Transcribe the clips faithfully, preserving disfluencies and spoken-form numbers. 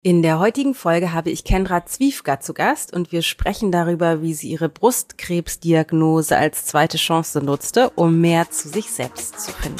In der heutigen Folge habe ich Kendra Zwiefka zu Gast und wir sprechen darüber, wie sie ihre Brustkrebsdiagnose als zweite Chance nutzte, um mehr zu sich selbst zu finden.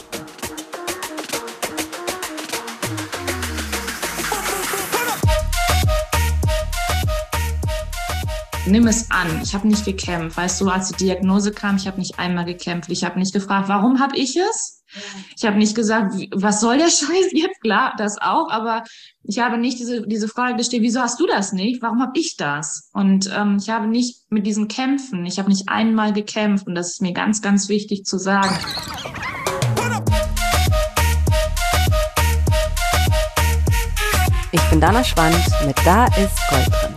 Nimm es an. Ich habe nicht gekämpft. Weißt du, als die Diagnose kam, ich habe nicht einmal gekämpft. Ich habe nicht gefragt, warum habe ich es? Ich habe nicht gesagt, was soll der Scheiß jetzt? Klar, das auch. Aber ich habe nicht diese diese Frage gestellt, wieso hast du das nicht? Warum habe ich das? Und ähm, ich habe nicht mit diesen Kämpfen, ich habe nicht einmal gekämpft. Und das ist mir ganz, ganz wichtig zu sagen. Ich bin Dana Schwand mit Da ist Gold drin.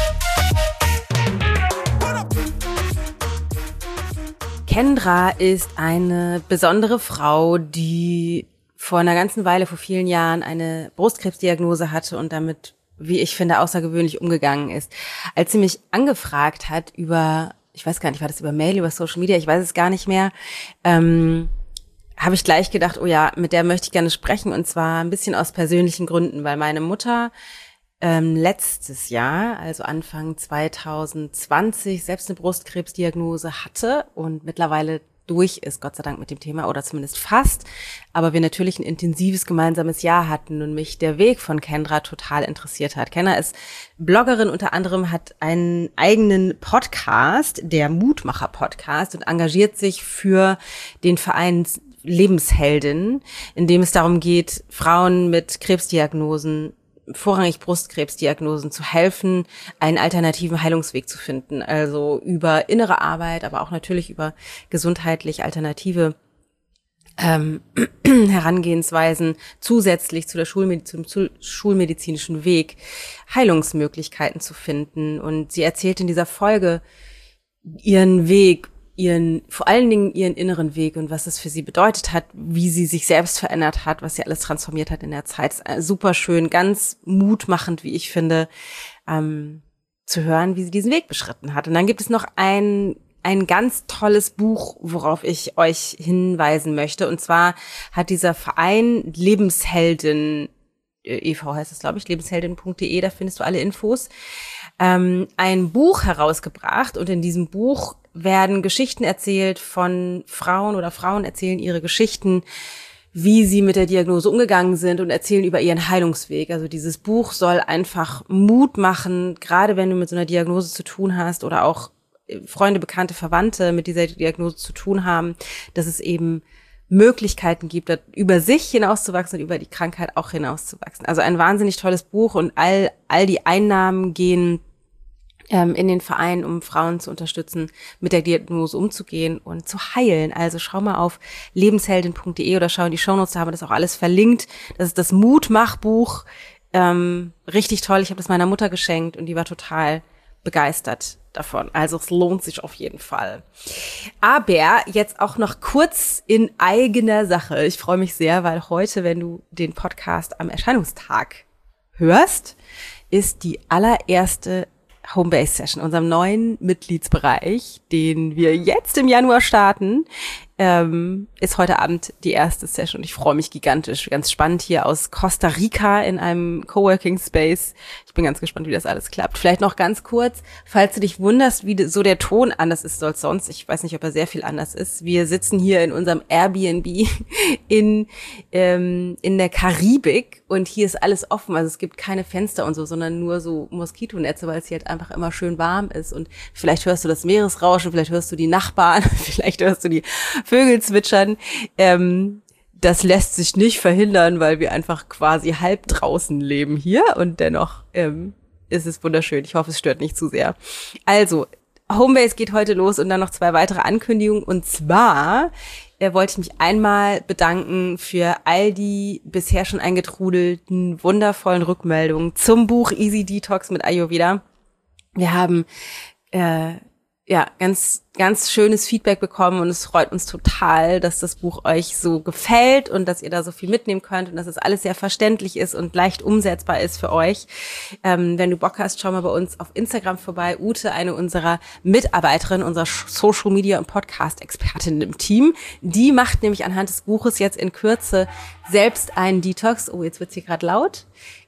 Kendra ist eine besondere Frau, die vor einer ganzen Weile, vor vielen Jahren, eine Brustkrebsdiagnose hatte und damit, wie ich finde, außergewöhnlich umgegangen ist. Als sie mich angefragt hat über, ich weiß gar nicht, war das über Mail, über Social Media, ich weiß es gar nicht mehr, ähm, habe ich gleich gedacht, oh ja, mit der möchte ich gerne sprechen, und zwar ein bisschen aus persönlichen Gründen, weil meine Mutter ähm, letztes Jahr, also Anfang zwanzig zwanzig, selbst eine Brustkrebsdiagnose hatte und mittlerweile durch ist, Gott sei Dank, mit dem Thema, oder zumindest fast, aber wir natürlich ein intensives gemeinsames Jahr hatten und mich der Weg von Kendra total interessiert hat. Kendra ist Bloggerin, unter anderem hat einen eigenen Podcast, der Mutmacher-Podcast, und engagiert sich für den Verein Lebensheldin, in dem es darum geht, Frauen mit Krebsdiagnosen, vorrangig Brustkrebsdiagnosen, zu helfen, einen alternativen Heilungsweg zu finden. Also über innere Arbeit, aber auch natürlich über gesundheitlich alternative ähm, Herangehensweisen zusätzlich zu der Schulmediz- zum zu schulmedizinischen Weg Heilungsmöglichkeiten zu finden. Und sie erzählt in dieser Folge ihren Weg, ihren, vor allen Dingen ihren inneren Weg und was es für sie bedeutet hat, wie sie sich selbst verändert hat, was sie alles transformiert hat in der Zeit. Super schön, ganz mutmachend, wie ich finde, ähm, zu hören, wie sie diesen Weg beschritten hat. Und dann gibt es noch ein ein ganz tolles Buch, worauf ich euch hinweisen möchte. Und zwar hat dieser Verein Lebensheldin, e V heißt es, glaube ich, lebensheldin punkt de, da findest du alle Infos, ähm, ein Buch herausgebracht. Und in diesem Buch werden Geschichten erzählt von Frauen, oder Frauen erzählen ihre Geschichten, wie sie mit der Diagnose umgegangen sind, und erzählen über ihren Heilungsweg. Also dieses Buch soll einfach Mut machen, gerade wenn du mit so einer Diagnose zu tun hast oder auch Freunde, Bekannte, Verwandte mit dieser Diagnose zu tun haben, dass es eben Möglichkeiten gibt, über sich hinauszuwachsen und über die Krankheit auch hinauszuwachsen. Also ein wahnsinnig tolles Buch, und all all die Einnahmen gehen ähm, in den Verein, um Frauen zu unterstützen, mit der Diagnose umzugehen und zu heilen. Also schau mal auf lebensheldin punkt de oder schau in die Shownotes, da haben wir das auch alles verlinkt. Das ist das Mutmachbuch. Ähm, richtig toll. Ich habe das meiner Mutter geschenkt und die war total begeistert davon. Also es lohnt sich auf jeden Fall. Aber jetzt auch noch kurz in eigener Sache. Ich freue mich sehr, weil heute, wenn du den Podcast am Erscheinungstag hörst, ist die allererste Homebase-Session, unserem neuen Mitgliedsbereich, den wir jetzt im Januar starten, ähm, ist heute Abend die erste Session. Ich freue mich gigantisch. Ganz spannend hier aus Costa Rica in einem Coworking Space. Ich bin ganz gespannt, wie das alles klappt. Vielleicht noch ganz kurz, falls du dich wunderst, wie so der Ton anders ist als sonst. Ich weiß nicht, ob er sehr viel anders ist. Wir sitzen hier in unserem Airbnb in ähm, in der Karibik, und hier ist alles offen. Also es gibt keine Fenster und so, sondern nur so Moskitonetze, weil es hier halt einfach immer schön warm ist. Und vielleicht hörst du das Meeresrauschen, vielleicht hörst du die Nachbarn, vielleicht hörst du die Vögel zwitschern. Ähm, das lässt sich nicht verhindern, weil wir einfach quasi halb draußen leben hier, und dennoch ähm, ist es wunderschön. Ich hoffe, es stört nicht zu sehr. Also, Homebase geht heute los, und dann noch zwei weitere Ankündigungen. Und zwar äh, wollte ich mich einmal bedanken für all die bisher schon eingetrudelten, wundervollen Rückmeldungen zum Buch Easy Detox mit Ayurveda. Wir haben äh, ja, ganz, ganz schönes Feedback bekommen, und es freut uns total, dass das Buch euch so gefällt und dass ihr da so viel mitnehmen könnt und dass es alles sehr verständlich ist und leicht umsetzbar ist für euch. Ähm, wenn du Bock hast, schau mal bei uns auf Instagram vorbei. Ute, eine unserer Mitarbeiterinnen, unserer Social Media und Podcast Expertin im Team, die macht nämlich anhand des Buches jetzt in Kürze selbst einen Detox. Oh, jetzt wird's hier gerade laut.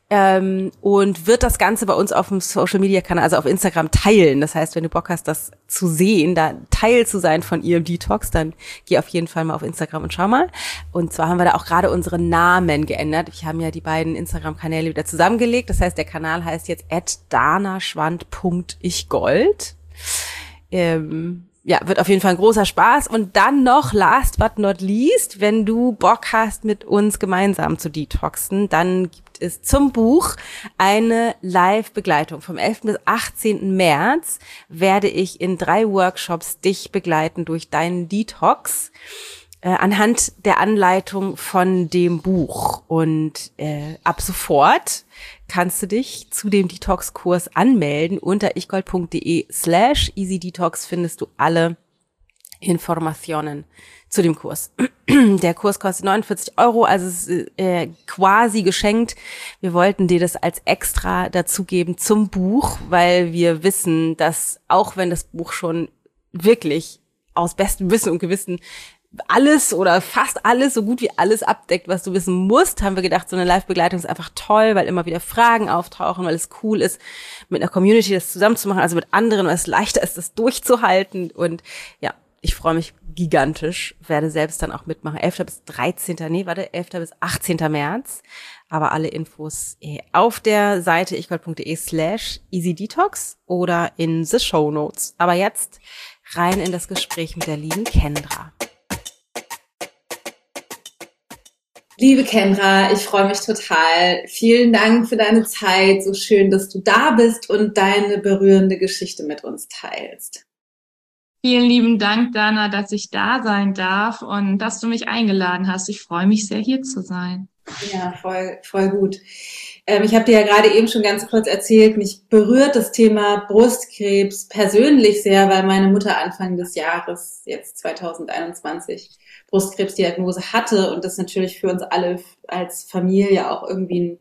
ähm, und wird das Ganze bei uns auf dem Social-Media-Kanal, also auf Instagram, teilen. Das heißt, wenn du Bock hast, das zu sehen, da Teil zu sein von ihrem Detox, dann geh auf jeden Fall mal auf Instagram und schau mal. Und zwar haben wir da auch gerade unsere Namen geändert. Wir haben ja die beiden Instagram-Kanäle wieder zusammengelegt. Das heißt, der Kanal heißt jetzt at danaschwand punkt ichgold. Ähm, ja, wird auf jeden Fall ein großer Spaß. Und dann noch, last but not least, wenn du Bock hast, mit uns gemeinsam zu detoxen, dann gibt es zum Buch eine Live-Begleitung. Vom elften bis achtzehnten März werde ich in drei Workshops dich begleiten durch deinen Detox äh, anhand der Anleitung von dem Buch. Und äh, ab sofort kannst du dich zu dem Detox-Kurs anmelden. Unter ichgold.de slash easydetox findest du alle Informationen zu dem Kurs. Der Kurs kostet neunundvierzig Euro, also es ist äh, quasi geschenkt. Wir wollten dir das als extra dazugeben zum Buch, weil wir wissen, dass auch wenn das Buch schon wirklich aus bestem Wissen und Gewissen alles oder fast alles, so gut wie alles abdeckt, was du wissen musst, haben wir gedacht, so eine Live-Begleitung ist einfach toll, weil immer wieder Fragen auftauchen, weil es cool ist, mit einer Community das zusammen zu machen, also mit anderen, weil es leichter ist, das durchzuhalten. Und ja, ich freue mich gigantisch, werde selbst dann auch mitmachen. elften bis dreizehnten Nee, warte, elften bis achtzehnten März. Aber alle Infos auf der Seite ichgold.de slash easydetox oder in the show notes. Aber jetzt rein in das Gespräch mit der lieben Kendra. Liebe Kendra, ich freue mich total. Vielen Dank für deine Zeit. So schön, dass du da bist und deine berührende Geschichte mit uns teilst. Vielen lieben Dank, Dana, dass ich da sein darf und dass du mich eingeladen hast. Ich freue mich sehr, hier zu sein. Ja, voll, voll gut. Ähm, ich habe dir ja gerade eben schon ganz kurz erzählt, mich berührt das Thema Brustkrebs persönlich sehr, weil meine Mutter Anfang des Jahres, jetzt zwanzig einundzwanzig, Brustkrebsdiagnose hatte und das natürlich für uns alle als Familie auch irgendwie ein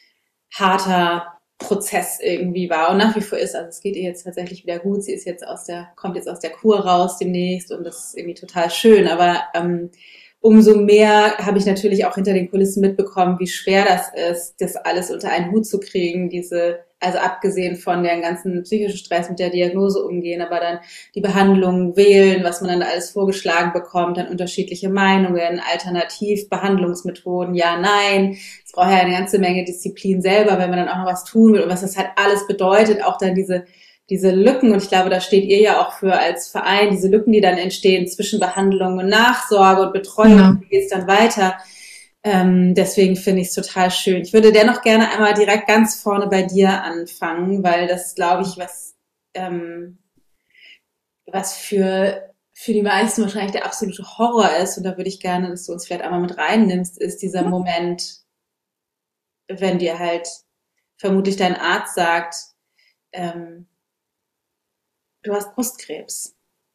harter Prozess irgendwie war und nach wie vor ist. Also es geht ihr jetzt tatsächlich wieder gut. Sie ist jetzt aus der, kommt jetzt aus der Kur raus demnächst und das ist irgendwie total schön. Aber ähm, umso mehr habe ich natürlich auch hinter den Kulissen mitbekommen, wie schwer das ist, das alles unter einen Hut zu kriegen, diese, also abgesehen von dem ganzen psychischen Stress mit der Diagnose umgehen, aber dann die Behandlung wählen, was man dann alles vorgeschlagen bekommt, dann unterschiedliche Meinungen, Alternativbehandlungsmethoden, ja, nein. Es braucht ja eine ganze Menge Disziplin selber, wenn man dann auch noch was tun will und was das halt alles bedeutet, auch dann diese diese Lücken, und ich glaube, da steht ihr ja auch für als Verein, diese Lücken, die dann entstehen zwischen Behandlung und Nachsorge und Betreuung, ja. Wie geht's dann weiter? Ähm, deswegen finde ich es total schön. Ich würde dennoch gerne einmal direkt ganz vorne bei dir anfangen, weil das, glaube ich, was ähm, was für für die meisten wahrscheinlich der absolute Horror ist, und da würde ich gerne, dass du uns vielleicht einmal mit reinnimmst, ist dieser Moment, wenn dir halt vermutlich dein Arzt sagt, ähm, du hast Brustkrebs.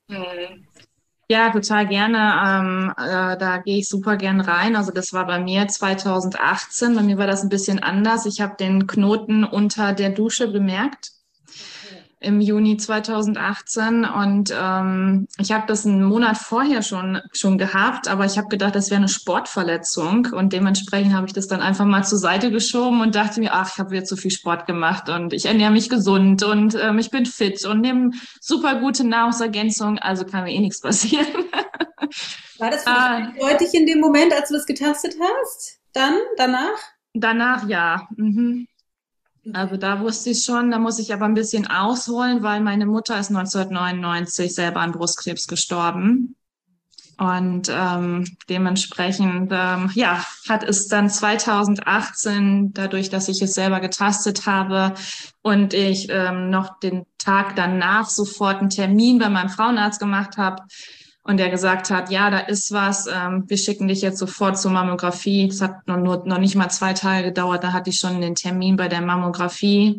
Ja, total gerne. Ähm, äh, da gehe ich super gern rein. Also das war bei mir zwanzig achtzehn. Bei mir war das ein bisschen anders. Ich habe den Knoten unter der Dusche bemerkt im Juni zwanzig achtzehn und ähm, ich habe das einen Monat vorher schon schon gehabt, aber ich habe gedacht, das wäre eine Sportverletzung und dementsprechend habe ich das dann einfach mal zur Seite geschoben und dachte mir, ach, ich habe wieder zu viel Sport gemacht und ich ernähre mich gesund und ähm, ich bin fit und nehme super gute Nahrungsergänzung, also kann mir eh nichts passieren. War das für dich ah, eindeutig in dem Moment, als du das getastet hast? Dann, danach? Danach, ja. Mhm. Also da wusste ich schon, da muss ich aber ein bisschen ausholen, weil meine Mutter ist neunzehnhundertneunundneunzig selber an Brustkrebs gestorben. Und ähm, dementsprechend ähm, ja, hat es dann zwanzig achtzehn, dadurch, dass ich es selber getastet habe und ich ähm, noch den Tag danach sofort einen Termin bei meinem Frauenarzt gemacht habe, und der gesagt hat, ja, da ist was, ähm, wir schicken dich jetzt sofort zur Mammographie. Das hat noch, nur, noch nicht mal zwei Tage gedauert, da hatte ich schon den Termin bei der Mammographie.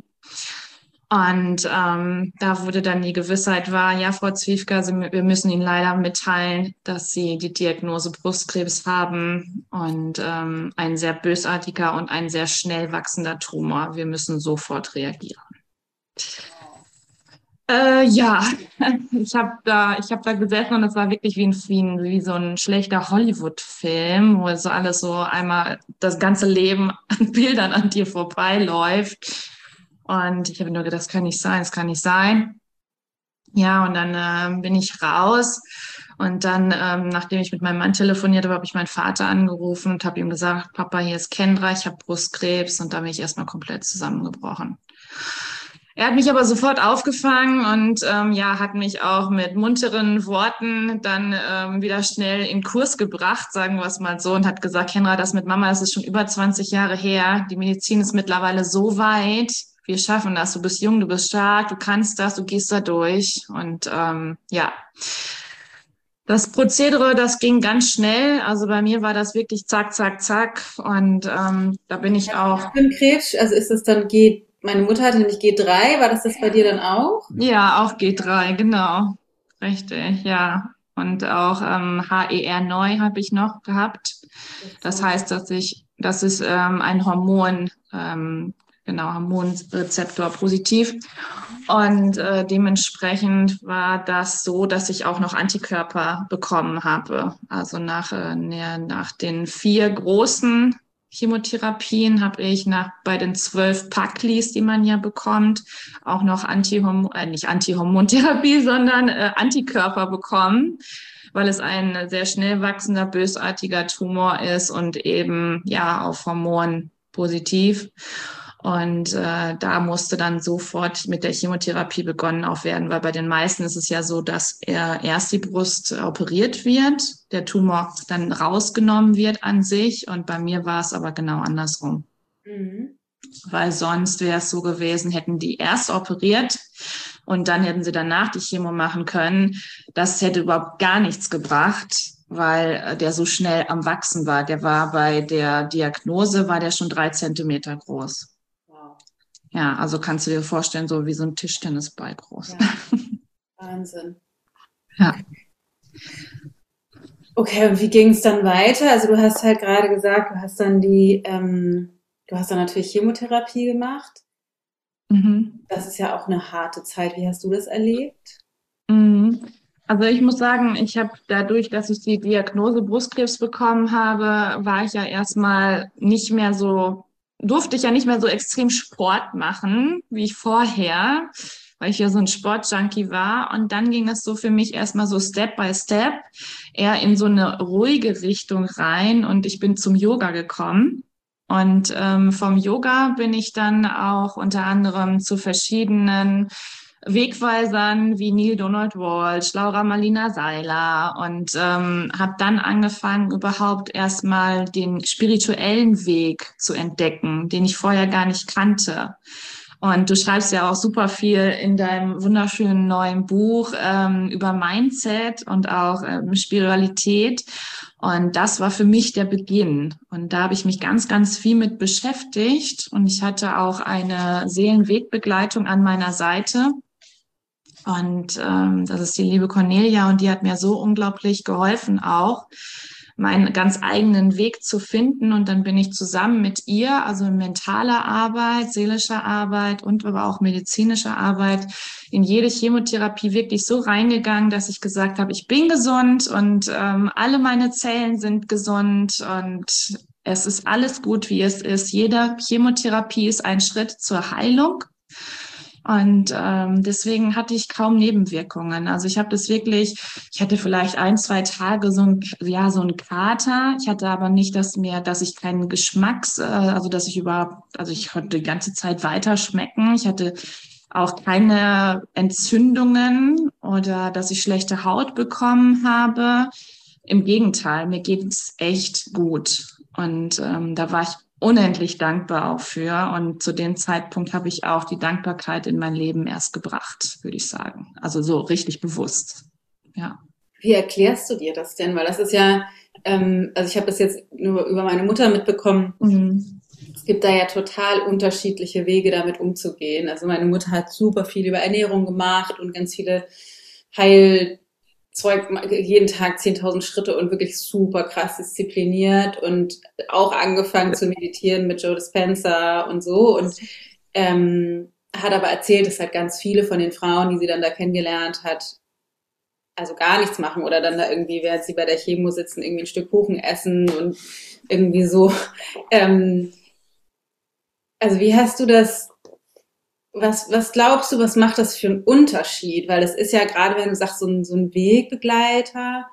Und ähm, da wurde dann die Gewissheit war, ja, Frau Zwiefka, Sie, wir müssen Ihnen leider mitteilen, dass Sie die Diagnose Brustkrebs haben und ähm, ein sehr bösartiger und ein sehr schnell wachsender Tumor. Wir müssen sofort reagieren. Äh, ja, ich habe da, ich habe da gesessen und es war wirklich wie ein, wie ein, wie so ein schlechter Hollywood-Film, wo so alles so einmal das ganze Leben an Bildern an dir vorbeiläuft. Und ich habe nur gedacht, das kann nicht sein, das kann nicht sein. Ja, und dann ähm, bin ich raus und dann, ähm, nachdem ich mit meinem Mann telefoniert habe, habe ich meinen Vater angerufen und habe ihm gesagt, Papa, hier ist Kendra, ich habe Brustkrebs und da bin ich erstmal komplett zusammengebrochen. Er hat mich aber sofort aufgefangen und ähm, ja, hat mich auch mit munteren Worten dann ähm, wieder schnell in Kurs gebracht, sagen wir es mal so, und hat gesagt, Kendra, das mit Mama, das ist schon über zwanzig Jahre her. Die Medizin ist mittlerweile so weit. Wir schaffen das. Du bist jung, du bist stark, du kannst das, du gehst da durch. Und ähm, ja, das Prozedere, das ging ganz schnell. Also bei mir war das wirklich zack, zack, zack. Und ähm, da bin ich auch. Für den Krebs, also ist es dann G, meine Mutter hatte nämlich G drei, war das das bei dir dann auch? Ja, auch G drei, genau. Richtig, ja. Und auch ähm, H E R neun habe ich noch gehabt. Das heißt, dass ich, das ist ähm, ein Hormon, ähm, genau, Hormonrezeptor positiv. Und äh, dementsprechend war das so, dass ich auch noch Antikörper bekommen habe. Also nach, äh, ne- nach den vier großen Chemotherapien habe ich nach bei den zwölf Packlis, die man ja bekommt, auch noch Antihormon, äh, nicht Antihormontherapie, sondern äh, Antikörper bekommen, weil es ein sehr schnell wachsender, bösartiger Tumor ist und eben ja auf Hormon positiv. Und äh, da musste dann sofort mit der Chemotherapie begonnen auch werden, weil bei den meisten ist es ja so, dass er erst die Brust operiert wird, der Tumor dann rausgenommen wird an sich. Und bei mir war es aber genau andersrum. Mhm. Weil sonst wäre es so gewesen, hätten die erst operiert und dann hätten sie danach die Chemo machen können. Das hätte überhaupt gar nichts gebracht, weil der so schnell am Wachsen war. Der war bei der Diagnose, war der schon drei Zentimeter groß. Wow. Ja, also kannst du dir vorstellen, so wie so ein Tischtennisball groß. Ja, Wahnsinn. Ja. Okay, und wie ging es dann weiter? Also du hast halt gerade gesagt, du hast dann die, ähm, du hast dann natürlich Chemotherapie gemacht. Mhm. Das ist ja auch eine harte Zeit. Wie hast du das erlebt? Mhm. Also ich muss sagen, ich habe dadurch, dass ich die Diagnose Brustkrebs bekommen habe, war ich ja erstmal nicht mehr so, durfte ich ja nicht mehr so extrem Sport machen wie ich vorher, weil ich ja so ein Sportjunkie war. Und dann ging es so für mich erstmal so Step by Step eher in so eine ruhige Richtung rein und ich bin zum Yoga gekommen. Und ähm, vom Yoga bin ich dann auch unter anderem zu verschiedenen Wegweisern wie Neil Donald Walsh, Laura Marlina Seiler und ähm, habe dann angefangen, überhaupt erstmal den spirituellen Weg zu entdecken, den ich vorher gar nicht kannte. Und du schreibst ja auch super viel in deinem wunderschönen neuen Buch ähm, über Mindset und auch ähm, Spiritualität. Und das war für mich der Beginn. Und da habe ich mich ganz, ganz viel mit beschäftigt. Und ich hatte auch eine Seelenwegbegleitung an meiner Seite. Und ähm, das ist die liebe Cornelia und die hat mir so unglaublich geholfen, auch meinen ganz eigenen Weg zu finden. Und dann bin ich zusammen mit ihr, also mentaler Arbeit, seelischer Arbeit und aber auch medizinischer Arbeit, in jede Chemotherapie wirklich so reingegangen, dass ich gesagt habe, ich bin gesund und ähm, alle meine Zellen sind gesund und es ist alles gut, wie es ist. Jede Chemotherapie ist ein Schritt zur Heilung. Und ähm, deswegen hatte ich kaum Nebenwirkungen. Also ich habe das wirklich, ich hatte vielleicht ein, zwei Tage so ein, ja, so ein Kater. Ich hatte aber nicht, dass mir, dass ich keinen Geschmacks, äh, also dass ich überhaupt, also ich konnte die ganze Zeit weiter schmecken. Ich hatte auch keine Entzündungen oder dass ich schlechte Haut bekommen habe. Im Gegenteil, mir geht es echt gut. Und ähm, da war ich unendlich dankbar auch für. Und zu dem Zeitpunkt habe ich auch die Dankbarkeit in mein Leben erst gebracht, würde ich sagen. Also so richtig bewusst. Ja. Wie erklärst du dir das denn? Weil das ist ja, ähm, also ich habe das jetzt nur über meine Mutter mitbekommen. Mhm. Es gibt da ja total unterschiedliche Wege, damit umzugehen. Also meine Mutter hat super viel über Ernährung gemacht und ganz viele Heil Zeug, jeden Tag zehntausend Schritte und wirklich super krass diszipliniert und auch angefangen zu meditieren mit Joe Dispenza und so und ähm, hat aber erzählt, dass halt ganz viele von den Frauen, die sie dann da kennengelernt hat, also gar nichts machen oder dann da irgendwie, während sie bei der Chemo sitzen, irgendwie ein Stück Kuchen essen und irgendwie so. Ähm, also wie hast du das, was, was glaubst du, was macht das für einen Unterschied? Weil das ist ja gerade, wenn du sagst, so ein, so ein Wegbegleiter.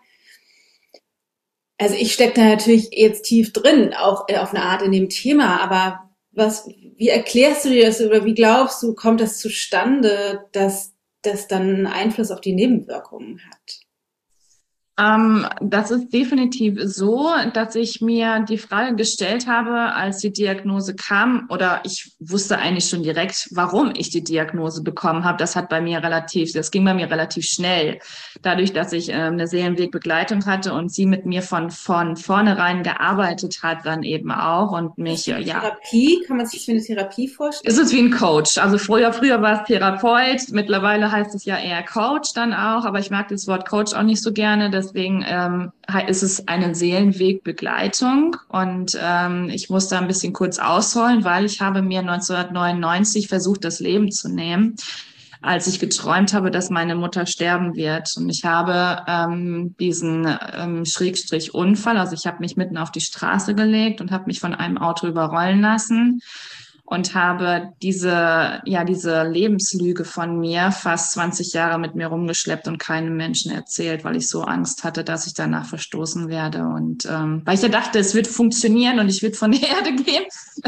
Also ich stecke da natürlich jetzt tief drin, auch auf eine Art in dem Thema, aber was, wie erklärst du dir das oder wie glaubst du, kommt das zustande, dass das dann einen Einfluss auf die Nebenwirkungen hat? Ähm, das ist definitiv so, dass ich mir die Frage gestellt habe, als die Diagnose kam, oder ich wusste eigentlich schon direkt, warum ich die Diagnose bekommen habe. Das hat bei mir relativ, das ging bei mir relativ schnell. Dadurch, dass ich äh, eine Seelenwegbegleitung hatte und sie mit mir von, von vornherein gearbeitet hat, dann eben auch und mich, Ist das wie ja. Therapie? Kann man sich das wie eine Therapie vorstellen? Es ist wie ein Coach. Also früher, früher war es Therapeut. Mittlerweile heißt es ja eher Coach dann auch. Aber ich mag das Wort Coach auch nicht so gerne. Deswegen ähm, ist es eine Seelenwegbegleitung. Und ähm, ich muss da ein bisschen kurz ausholen, weil ich habe mir neunzehnhundertneunundneunzig versucht, das Leben zu nehmen, als ich geträumt habe, dass meine Mutter sterben wird. Und ich habe ähm, diesen ähm, Schrägstrich Unfall, also ich habe mich mitten auf die Straße gelegt und habe mich von einem Auto überrollen lassen. Und habe diese, ja, diese Lebenslüge von mir fast zwanzig Jahre mit mir rumgeschleppt und keinem Menschen erzählt, weil ich so Angst hatte, dass ich danach verstoßen werde. Und ähm, weil ich ja dachte, es wird funktionieren und ich würde von der Erde gehen.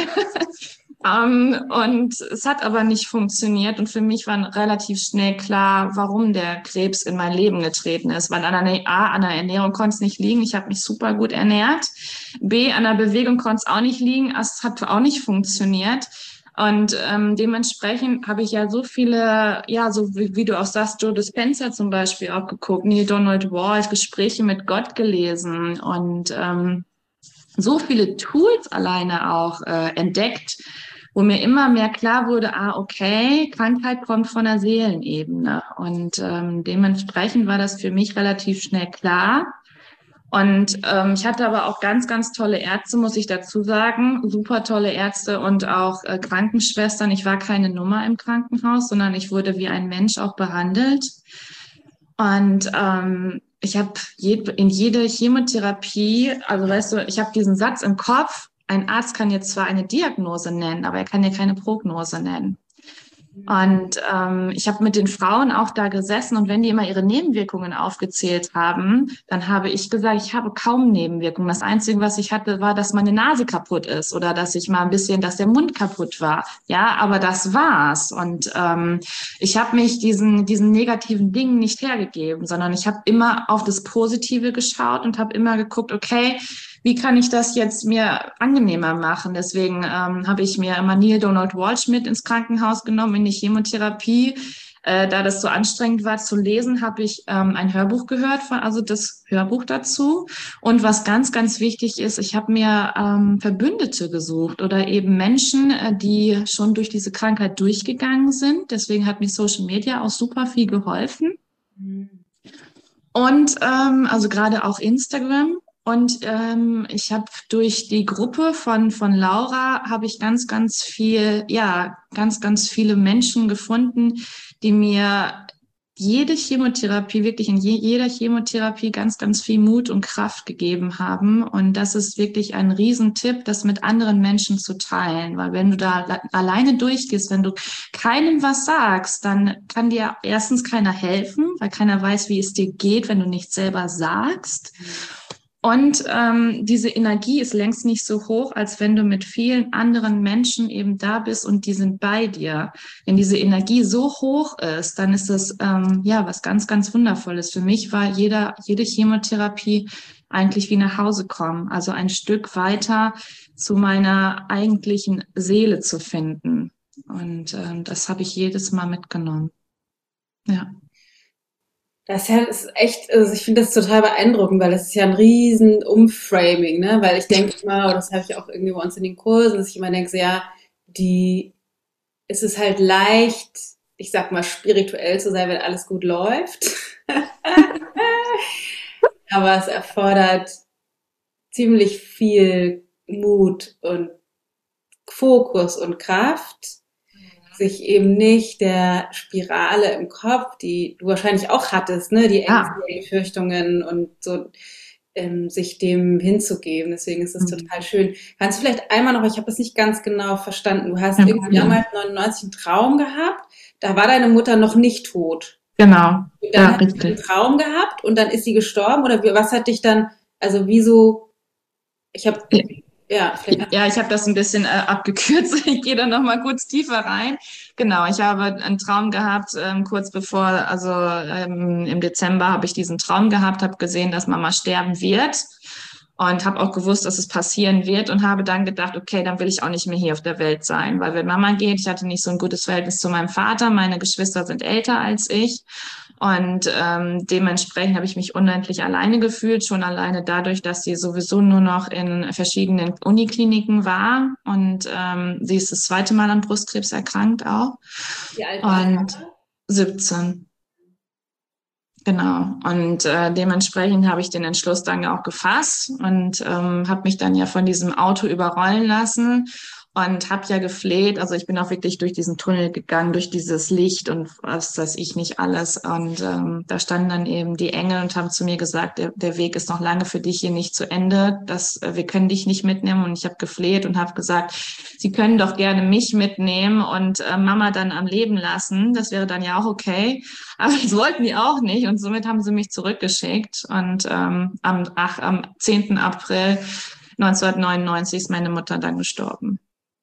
um, und es hat aber nicht funktioniert. Und für mich war relativ schnell klar, warum der Krebs in mein Leben getreten ist. Weil an einer, A, an der Ernährung konnte es nicht liegen. Ich habe mich super gut ernährt. B, an der Bewegung konnte es auch nicht liegen. Es hat auch nicht funktioniert. Und ähm, dementsprechend habe ich ja so viele, ja, so wie, wie du auch sagst, Joe Dispenza zum Beispiel auch geguckt, Neil Donald Walsh, Gespräche mit Gott gelesen und ähm, so viele Tools alleine auch äh, entdeckt, wo mir immer mehr klar wurde, ah, okay, Krankheit kommt von der Seelenebene. Und ähm, dementsprechend war das für mich relativ schnell klar. Und ähm, ich hatte aber auch ganz, ganz tolle Ärzte, muss ich dazu sagen, super tolle Ärzte und auch äh, Krankenschwestern. Ich war keine Nummer im Krankenhaus, sondern ich wurde wie ein Mensch auch behandelt. Und ähm, ich habe je, in jede Chemotherapie, also weißt du, ich habe diesen Satz im Kopf, ein Arzt kann jetzt zwar eine Diagnose nennen, aber er kann ja keine Prognose nennen. Und ähm, ich habe mit den Frauen auch da gesessen und wenn die immer ihre Nebenwirkungen aufgezählt haben, dann habe ich gesagt, ich habe kaum Nebenwirkungen. Das Einzige, was ich hatte, war, dass meine Nase kaputt ist oder dass ich mal ein bisschen, dass der Mund kaputt war. Ja, aber das war's. Und ähm, ich habe mich diesen diesen negativen Dingen nicht hergegeben, sondern ich habe immer auf das Positive geschaut und habe immer geguckt, okay, wie kann ich das jetzt mir angenehmer machen? Deswegen ähm, habe ich mir immer Neil Donald Walsh mit ins Krankenhaus genommen, in die Chemotherapie. Äh, da das so anstrengend war zu lesen, habe ich ähm, ein Hörbuch gehört, von, also das Hörbuch dazu. Und was ganz, ganz wichtig ist, ich habe mir ähm, Verbündete gesucht oder eben Menschen, äh, die schon durch diese Krankheit durchgegangen sind. Deswegen hat mir Social Media auch super viel geholfen. Und ähm, also gerade auch Instagram. Und ähm, ich habe durch die Gruppe von von Laura habe ich ganz, ganz viel, ja, ganz, ganz viele Menschen gefunden, die mir jede Chemotherapie, wirklich in je, jeder Chemotherapie ganz, ganz viel Mut und Kraft gegeben haben. Und das ist wirklich ein Riesentipp, das mit anderen Menschen zu teilen. Weil wenn du da alleine durchgehst, wenn du keinem was sagst, dann kann dir erstens keiner helfen, weil keiner weiß, wie es dir geht, wenn du nichts selber sagst. Und ähm, diese Energie ist längst nicht so hoch, als wenn du mit vielen anderen Menschen eben da bist und die sind bei dir. Wenn diese Energie so hoch ist, dann ist das ähm, ja was ganz, ganz Wundervolles. Für mich war jeder, jede Chemotherapie eigentlich wie nach Hause kommen, also ein Stück weiter zu meiner eigentlichen Seele zu finden. Und ähm, das habe ich jedes Mal mitgenommen. Ja. Das ist echt, also ich finde das total beeindruckend, weil das ist ja ein riesen Umframing, ne? Weil ich denke immer, oder das habe ich auch irgendwie bei uns in den Kursen, dass ich immer denke, so, ja, die, es ist halt leicht, ich sag mal, spirituell zu sein, wenn alles gut läuft. Aber es erfordert ziemlich viel Mut und Fokus und Kraft, sich eben nicht der Spirale im Kopf, die du wahrscheinlich auch hattest, ne, die Ängste, Ja. die Befürchtungen und so, ähm, sich dem hinzugeben. Deswegen ist es Mhm. total schön. Kannst du vielleicht einmal noch, ich habe das nicht ganz genau verstanden, du hast Ja. irgendwie damals neunundneunzig einen Traum gehabt, da war deine Mutter noch nicht tot. Genau, Und dann ja, hast du einen richtig. Traum gehabt und dann ist sie gestorben oder wie, was hat dich dann, also wieso, ich habe, ja, vielleicht. Ja, ich habe das ein bisschen äh, abgekürzt. Ich gehe da noch mal kurz tiefer rein. Genau, ich habe einen Traum gehabt, ähm, kurz bevor, also ähm, im Dezember habe ich diesen Traum gehabt, habe gesehen, dass Mama sterben wird und habe auch gewusst, dass es passieren wird und habe dann gedacht, okay, dann will ich auch nicht mehr hier auf der Welt sein, weil wenn Mama geht, ich hatte nicht so ein gutes Verhältnis zu meinem Vater, meine Geschwister sind älter als ich. Und ähm, dementsprechend habe ich mich unendlich alleine gefühlt, schon alleine dadurch, dass sie sowieso nur noch in verschiedenen Unikliniken war. Und ähm, sie ist das zweite Mal an Brustkrebs erkrankt auch. Wie alt warst Und du? siebzehn. Genau. Und äh, dementsprechend habe ich den Entschluss dann auch gefasst und ähm, habe mich dann ja von diesem Auto überrollen lassen und habe ja gefleht. Also ich bin auch wirklich durch diesen Tunnel gegangen, durch dieses Licht und was weiß ich nicht alles. Und ähm, da standen dann eben die Engel und haben zu mir gesagt, der, der Weg ist noch lange für dich hier nicht zu Ende. Das, äh, wir können dich nicht mitnehmen. Und ich habe gefleht und habe gesagt, Sie können doch gerne mich mitnehmen und äh, Mama dann am Leben lassen. Das wäre dann ja auch okay. Aber das wollten die auch nicht und somit haben sie mich zurückgeschickt. Und ähm, am, ach, am zehnten April neunzehnhundertneunundneunzig ist meine Mutter dann gestorben.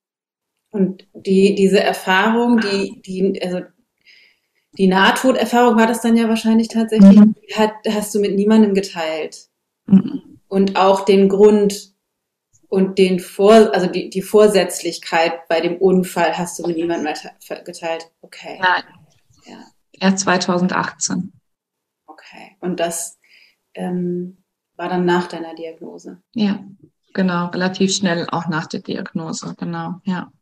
Und die, diese Erfahrung, die, die, also die Nahtoderfahrung war das dann ja wahrscheinlich tatsächlich, Mhm. die hat, hast du mit niemandem geteilt. Mhm. Und auch den Grund und den Vor, also die, die Vorsätzlichkeit bei dem Unfall hast du mit niemandem mehr te- geteilt. Okay. Nein, Ja, erst zweitausendachtzehn. okay. Und das ähm, war dann nach deiner Diagnose. Ja, genau, relativ schnell auch nach der Diagnose, genau, ja.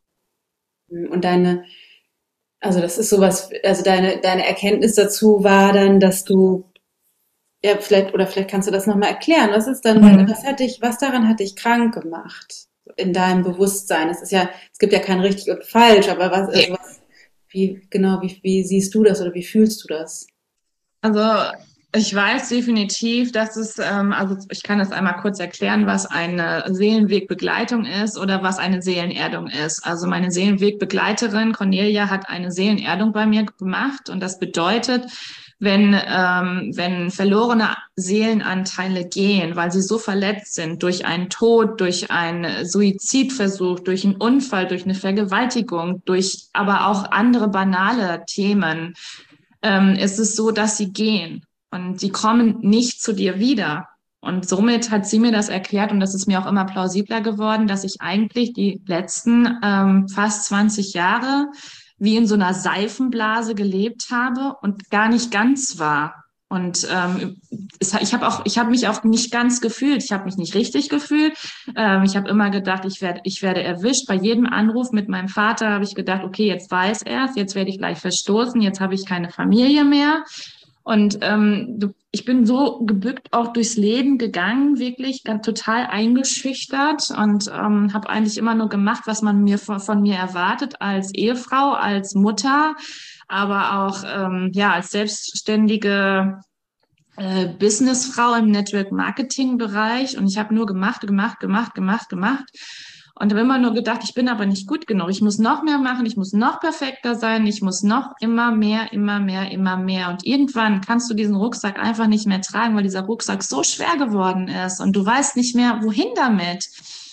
Und deine, also das ist sowas, also deine, deine Erkenntnis dazu war dann, dass du, ja, vielleicht, oder vielleicht kannst du das nochmal erklären. Was ist dann, Mhm. was hat dich, was daran hat dich krank gemacht? In deinem Bewusstsein. Es ist ja, es gibt ja kein richtig und falsch, aber was, also was, wie, genau, wie, wie siehst du das oder wie fühlst du das? Also ich weiß definitiv, dass es, ähm, also ich kann das einmal kurz erklären, was eine Seelenwegbegleitung ist oder was eine Seelenerdung ist. Also meine Seelenwegbegleiterin Cornelia hat eine Seelenerdung bei mir gemacht und das bedeutet, wenn, ähm, wenn verlorene Seelenanteile gehen, weil sie so verletzt sind durch einen Tod, durch einen Suizidversuch, durch einen Unfall, durch eine Vergewaltigung, durch aber auch andere banale Themen, ähm, ist es so, dass sie gehen und sie kommen nicht zu dir wieder. Und somit hat sie mir das erklärt und das ist mir auch immer plausibler geworden, dass ich eigentlich die letzten ähm, fast zwanzig Jahre wie in so einer Seifenblase gelebt habe und gar nicht ganz war. Und ähm, es, ich habe auch, ich habe mich auch nicht ganz gefühlt. Ich habe mich nicht richtig gefühlt. Ähm, ich habe immer gedacht, ich werde, ich werde erwischt. Bei jedem Anruf mit meinem Vater habe ich gedacht, okay, jetzt weiß er es, jetzt werde ich gleich verstoßen, jetzt habe ich keine Familie mehr. Und ähm, du, ich bin so gebückt auch durchs Leben gegangen, wirklich ganz total eingeschüchtert und ähm, habe eigentlich immer nur gemacht, was man mir von, von mir erwartet als Ehefrau, als Mutter, aber auch ähm, ja als selbstständige äh, Businessfrau im Network-Marketing-Bereich. Und ich habe nur gemacht, gemacht, gemacht, gemacht, gemacht. Und habe immer nur gedacht, ich bin aber nicht gut genug. Ich muss noch mehr machen, ich muss noch perfekter sein, ich muss noch immer mehr, immer mehr, immer mehr. Und irgendwann kannst du diesen Rucksack einfach nicht mehr tragen, weil dieser Rucksack so schwer geworden ist und du weißt nicht mehr, wohin damit.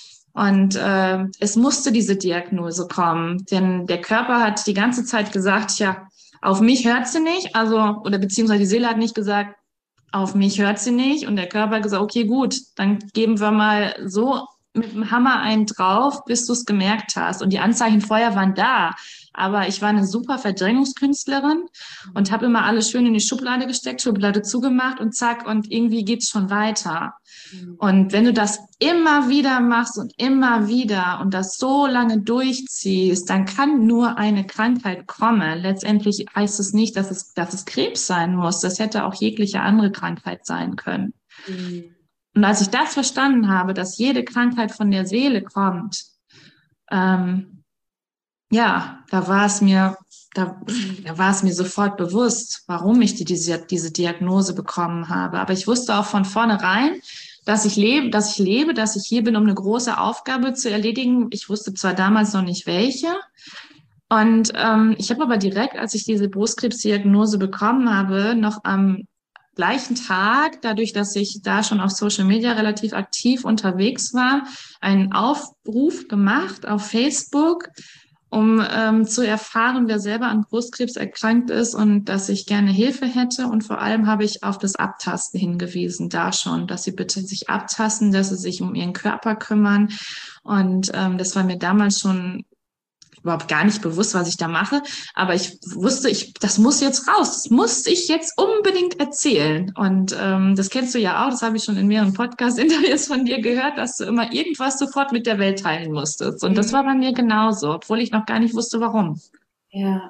Und äh, es musste diese Diagnose kommen, denn der Körper hat die ganze Zeit gesagt, ja, auf mich hört sie nicht, also, oder beziehungsweise die Seele hat nicht gesagt, auf mich hört sie nicht. Und der Körper hat gesagt, okay, gut, dann geben wir mal so mit dem Hammer einen drauf, bis du es gemerkt hast. Und die Anzeichen vorher waren da. Aber ich war eine super Verdrängungskünstlerin und habe immer alles schön in die Schublade gesteckt, Schublade zugemacht und zack, und irgendwie geht's schon weiter. Und wenn du das immer wieder machst und immer wieder und das so lange durchziehst, dann kann nur eine Krankheit kommen. Letztendlich heißt es nicht, dass es, dass es Krebs sein muss. Das hätte auch jegliche andere Krankheit sein können. Mhm. Und als ich das verstanden habe, dass jede Krankheit von der Seele kommt, ähm, ja, da war es mir, da, da war es mir sofort bewusst, warum ich die, diese, diese Diagnose bekommen habe. Aber ich wusste auch von vornherein, dass ich lebe, dass ich lebe, dass ich hier bin, um eine große Aufgabe zu erledigen. Ich wusste zwar damals noch nicht welche. Und ähm, ich habe aber direkt, als ich diese Brustkrebsdiagnose bekommen habe, noch am gleichen Tag, dadurch, dass ich da schon auf Social Media relativ aktiv unterwegs war, einen Aufruf gemacht auf Facebook, um ähm, zu erfahren, wer selber an Brustkrebs erkrankt ist und dass ich gerne Hilfe hätte. Und vor allem habe ich auf das Abtasten hingewiesen, da schon, dass sie bitte sich abtasten, dass sie sich um ihren Körper kümmern. Und ähm, das war mir damals schon überhaupt gar nicht bewusst, was ich da mache. Aber ich wusste, ich, das muss jetzt raus. Das muss ich jetzt unbedingt erzählen. Und ähm, das kennst du ja auch. Das habe ich schon in mehreren Podcast-Interviews von dir gehört, dass du immer irgendwas sofort mit der Welt teilen musstest. Und das war bei mir genauso, obwohl ich noch gar nicht wusste, warum. Ja.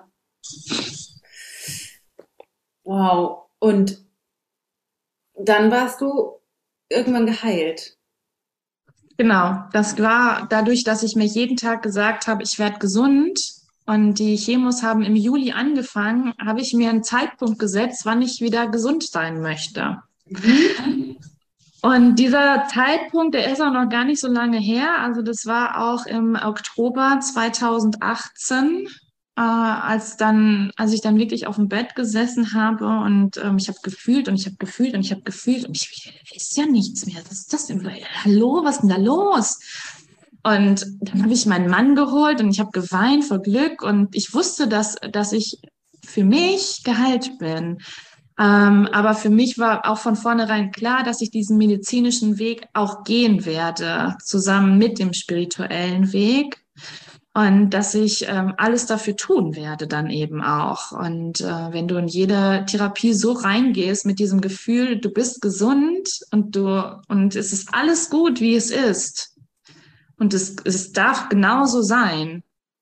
Wow. Und dann warst du irgendwann geheilt. Genau, das war dadurch, dass ich mir jeden Tag gesagt habe, ich werde gesund und die Chemos haben im Juli angefangen, habe ich mir einen Zeitpunkt gesetzt, wann ich wieder gesund sein möchte. Mhm. Und dieser Zeitpunkt, der ist auch noch gar nicht so lange her, also das war auch im Oktober zweitausendachtzehn. Äh, als dann, als ich dann wirklich auf dem Bett gesessen habe und ähm, ich habe gefühlt und ich habe gefühlt und ich habe gefühlt und ich, ist ja nichts mehr. Was ist das denn? Hallo, was ist denn da los? Und dann habe ich meinen Mann geholt und ich habe geweint vor Glück und ich wusste, dass, dass ich für mich geheilt bin. Ähm, aber für mich war auch von vornherein klar, dass ich diesen medizinischen Weg auch gehen werde, zusammen mit dem spirituellen Weg. Und dass ich ähm, alles dafür tun werde dann eben auch. Und äh, wenn du in jede Therapie so reingehst mit diesem Gefühl, du bist gesund und du und es ist alles gut, wie es ist. Und es, es darf genauso sein,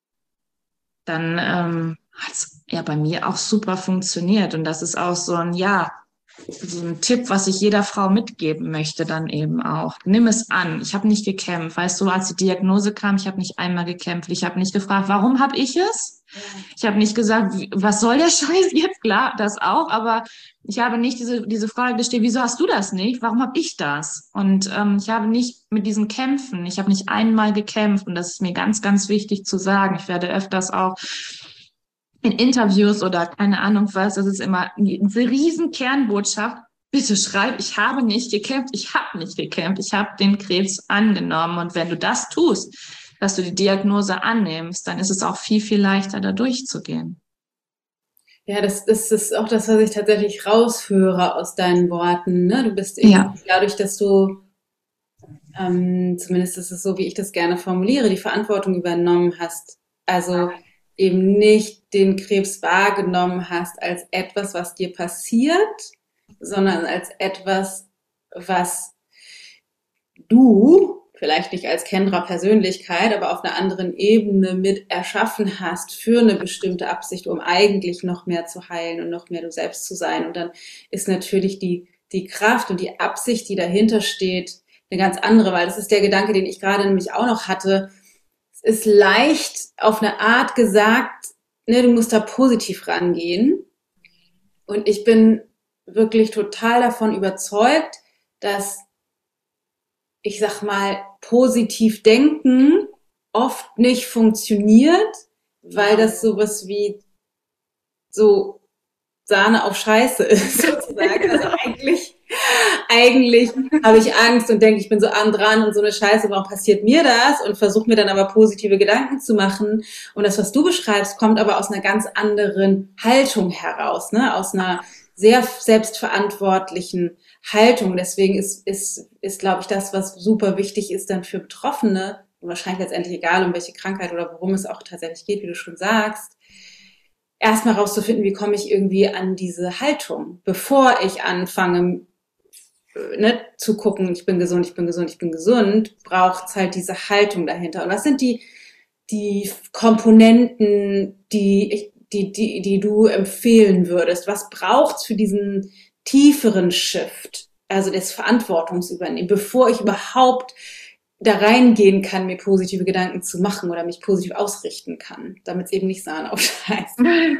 dann ähm, hat es ja bei mir auch super funktioniert. Und das ist auch so ein, ja, so ein Tipp, was ich jeder Frau mitgeben möchte, dann eben auch. Nimm es an. Ich habe nicht gekämpft. Weißt du, als die Diagnose kam, ich habe nicht einmal gekämpft. Ich habe nicht gefragt, warum habe ich es? Ich habe nicht gesagt, was soll der Scheiß jetzt? Klar, das auch. Aber ich habe nicht diese, diese Frage gestellt, wieso hast du das nicht? Warum habe ich das? Und ähm, ich habe nicht mit diesen Kämpfen, ich habe nicht einmal gekämpft. Und das ist mir ganz, ganz wichtig zu sagen. Ich werde öfters auch in Interviews oder keine Ahnung was, das ist immer eine riesen Kernbotschaft. Bitte schreib, ich habe nicht gekämpft, ich habe nicht gekämpft, ich habe den Krebs angenommen. Und wenn du das tust, dass du die Diagnose annimmst, dann ist es auch viel, viel leichter, da durchzugehen. Ja, das, das ist auch das, was ich tatsächlich raushöre aus deinen Worten. Ne? Du bist eben ja. dadurch, dass du, ähm, zumindest ist es so, wie ich das gerne formuliere, die Verantwortung übernommen hast. Also eben nicht den Krebs wahrgenommen hast als etwas, was dir passiert, sondern als etwas, was du, vielleicht nicht als Kendra-Persönlichkeit, aber auf einer anderen Ebene mit erschaffen hast für eine bestimmte Absicht, um eigentlich noch mehr zu heilen und noch mehr du selbst zu sein. Und dann ist natürlich die, die Kraft und die Absicht, die dahinter steht, eine ganz andere, weil das ist der Gedanke, den ich gerade nämlich auch noch hatte. Es ist leicht auf eine Art gesagt, ne, du musst da positiv rangehen. Und ich bin wirklich total davon überzeugt, dass, ich sag mal, positiv denken oft nicht funktioniert, weil das sowas wie so Sahne auf Scheiße ist, sozusagen. Also eigentlich Eigentlich habe ich Angst und denke, ich bin so arm dran und so eine Scheiße, warum passiert mir das? Und versuche mir dann aber positive Gedanken zu machen. Und das, was du beschreibst, kommt aber aus einer ganz anderen Haltung heraus, ne? Aus einer sehr selbstverantwortlichen Haltung. Deswegen ist, ist, ist, glaube ich, das, was super wichtig ist dann für Betroffene, und wahrscheinlich letztendlich egal, um welche Krankheit oder worum es auch tatsächlich geht, wie du schon sagst, erstmal rauszufinden, wie komme ich irgendwie an diese Haltung, bevor ich anfange, ne, zu gucken, ich bin gesund, ich bin gesund, ich bin gesund, braucht's halt diese Haltung dahinter. Und was sind die, die Komponenten, die, die, die, die du empfehlen würdest? Was braucht's für diesen tieferen Shift, also das Verantwortungsübernehmen, bevor ich überhaupt da reingehen kann, mir positive Gedanken zu machen oder mich positiv ausrichten kann, damit es eben nicht Sahne aufscheißt.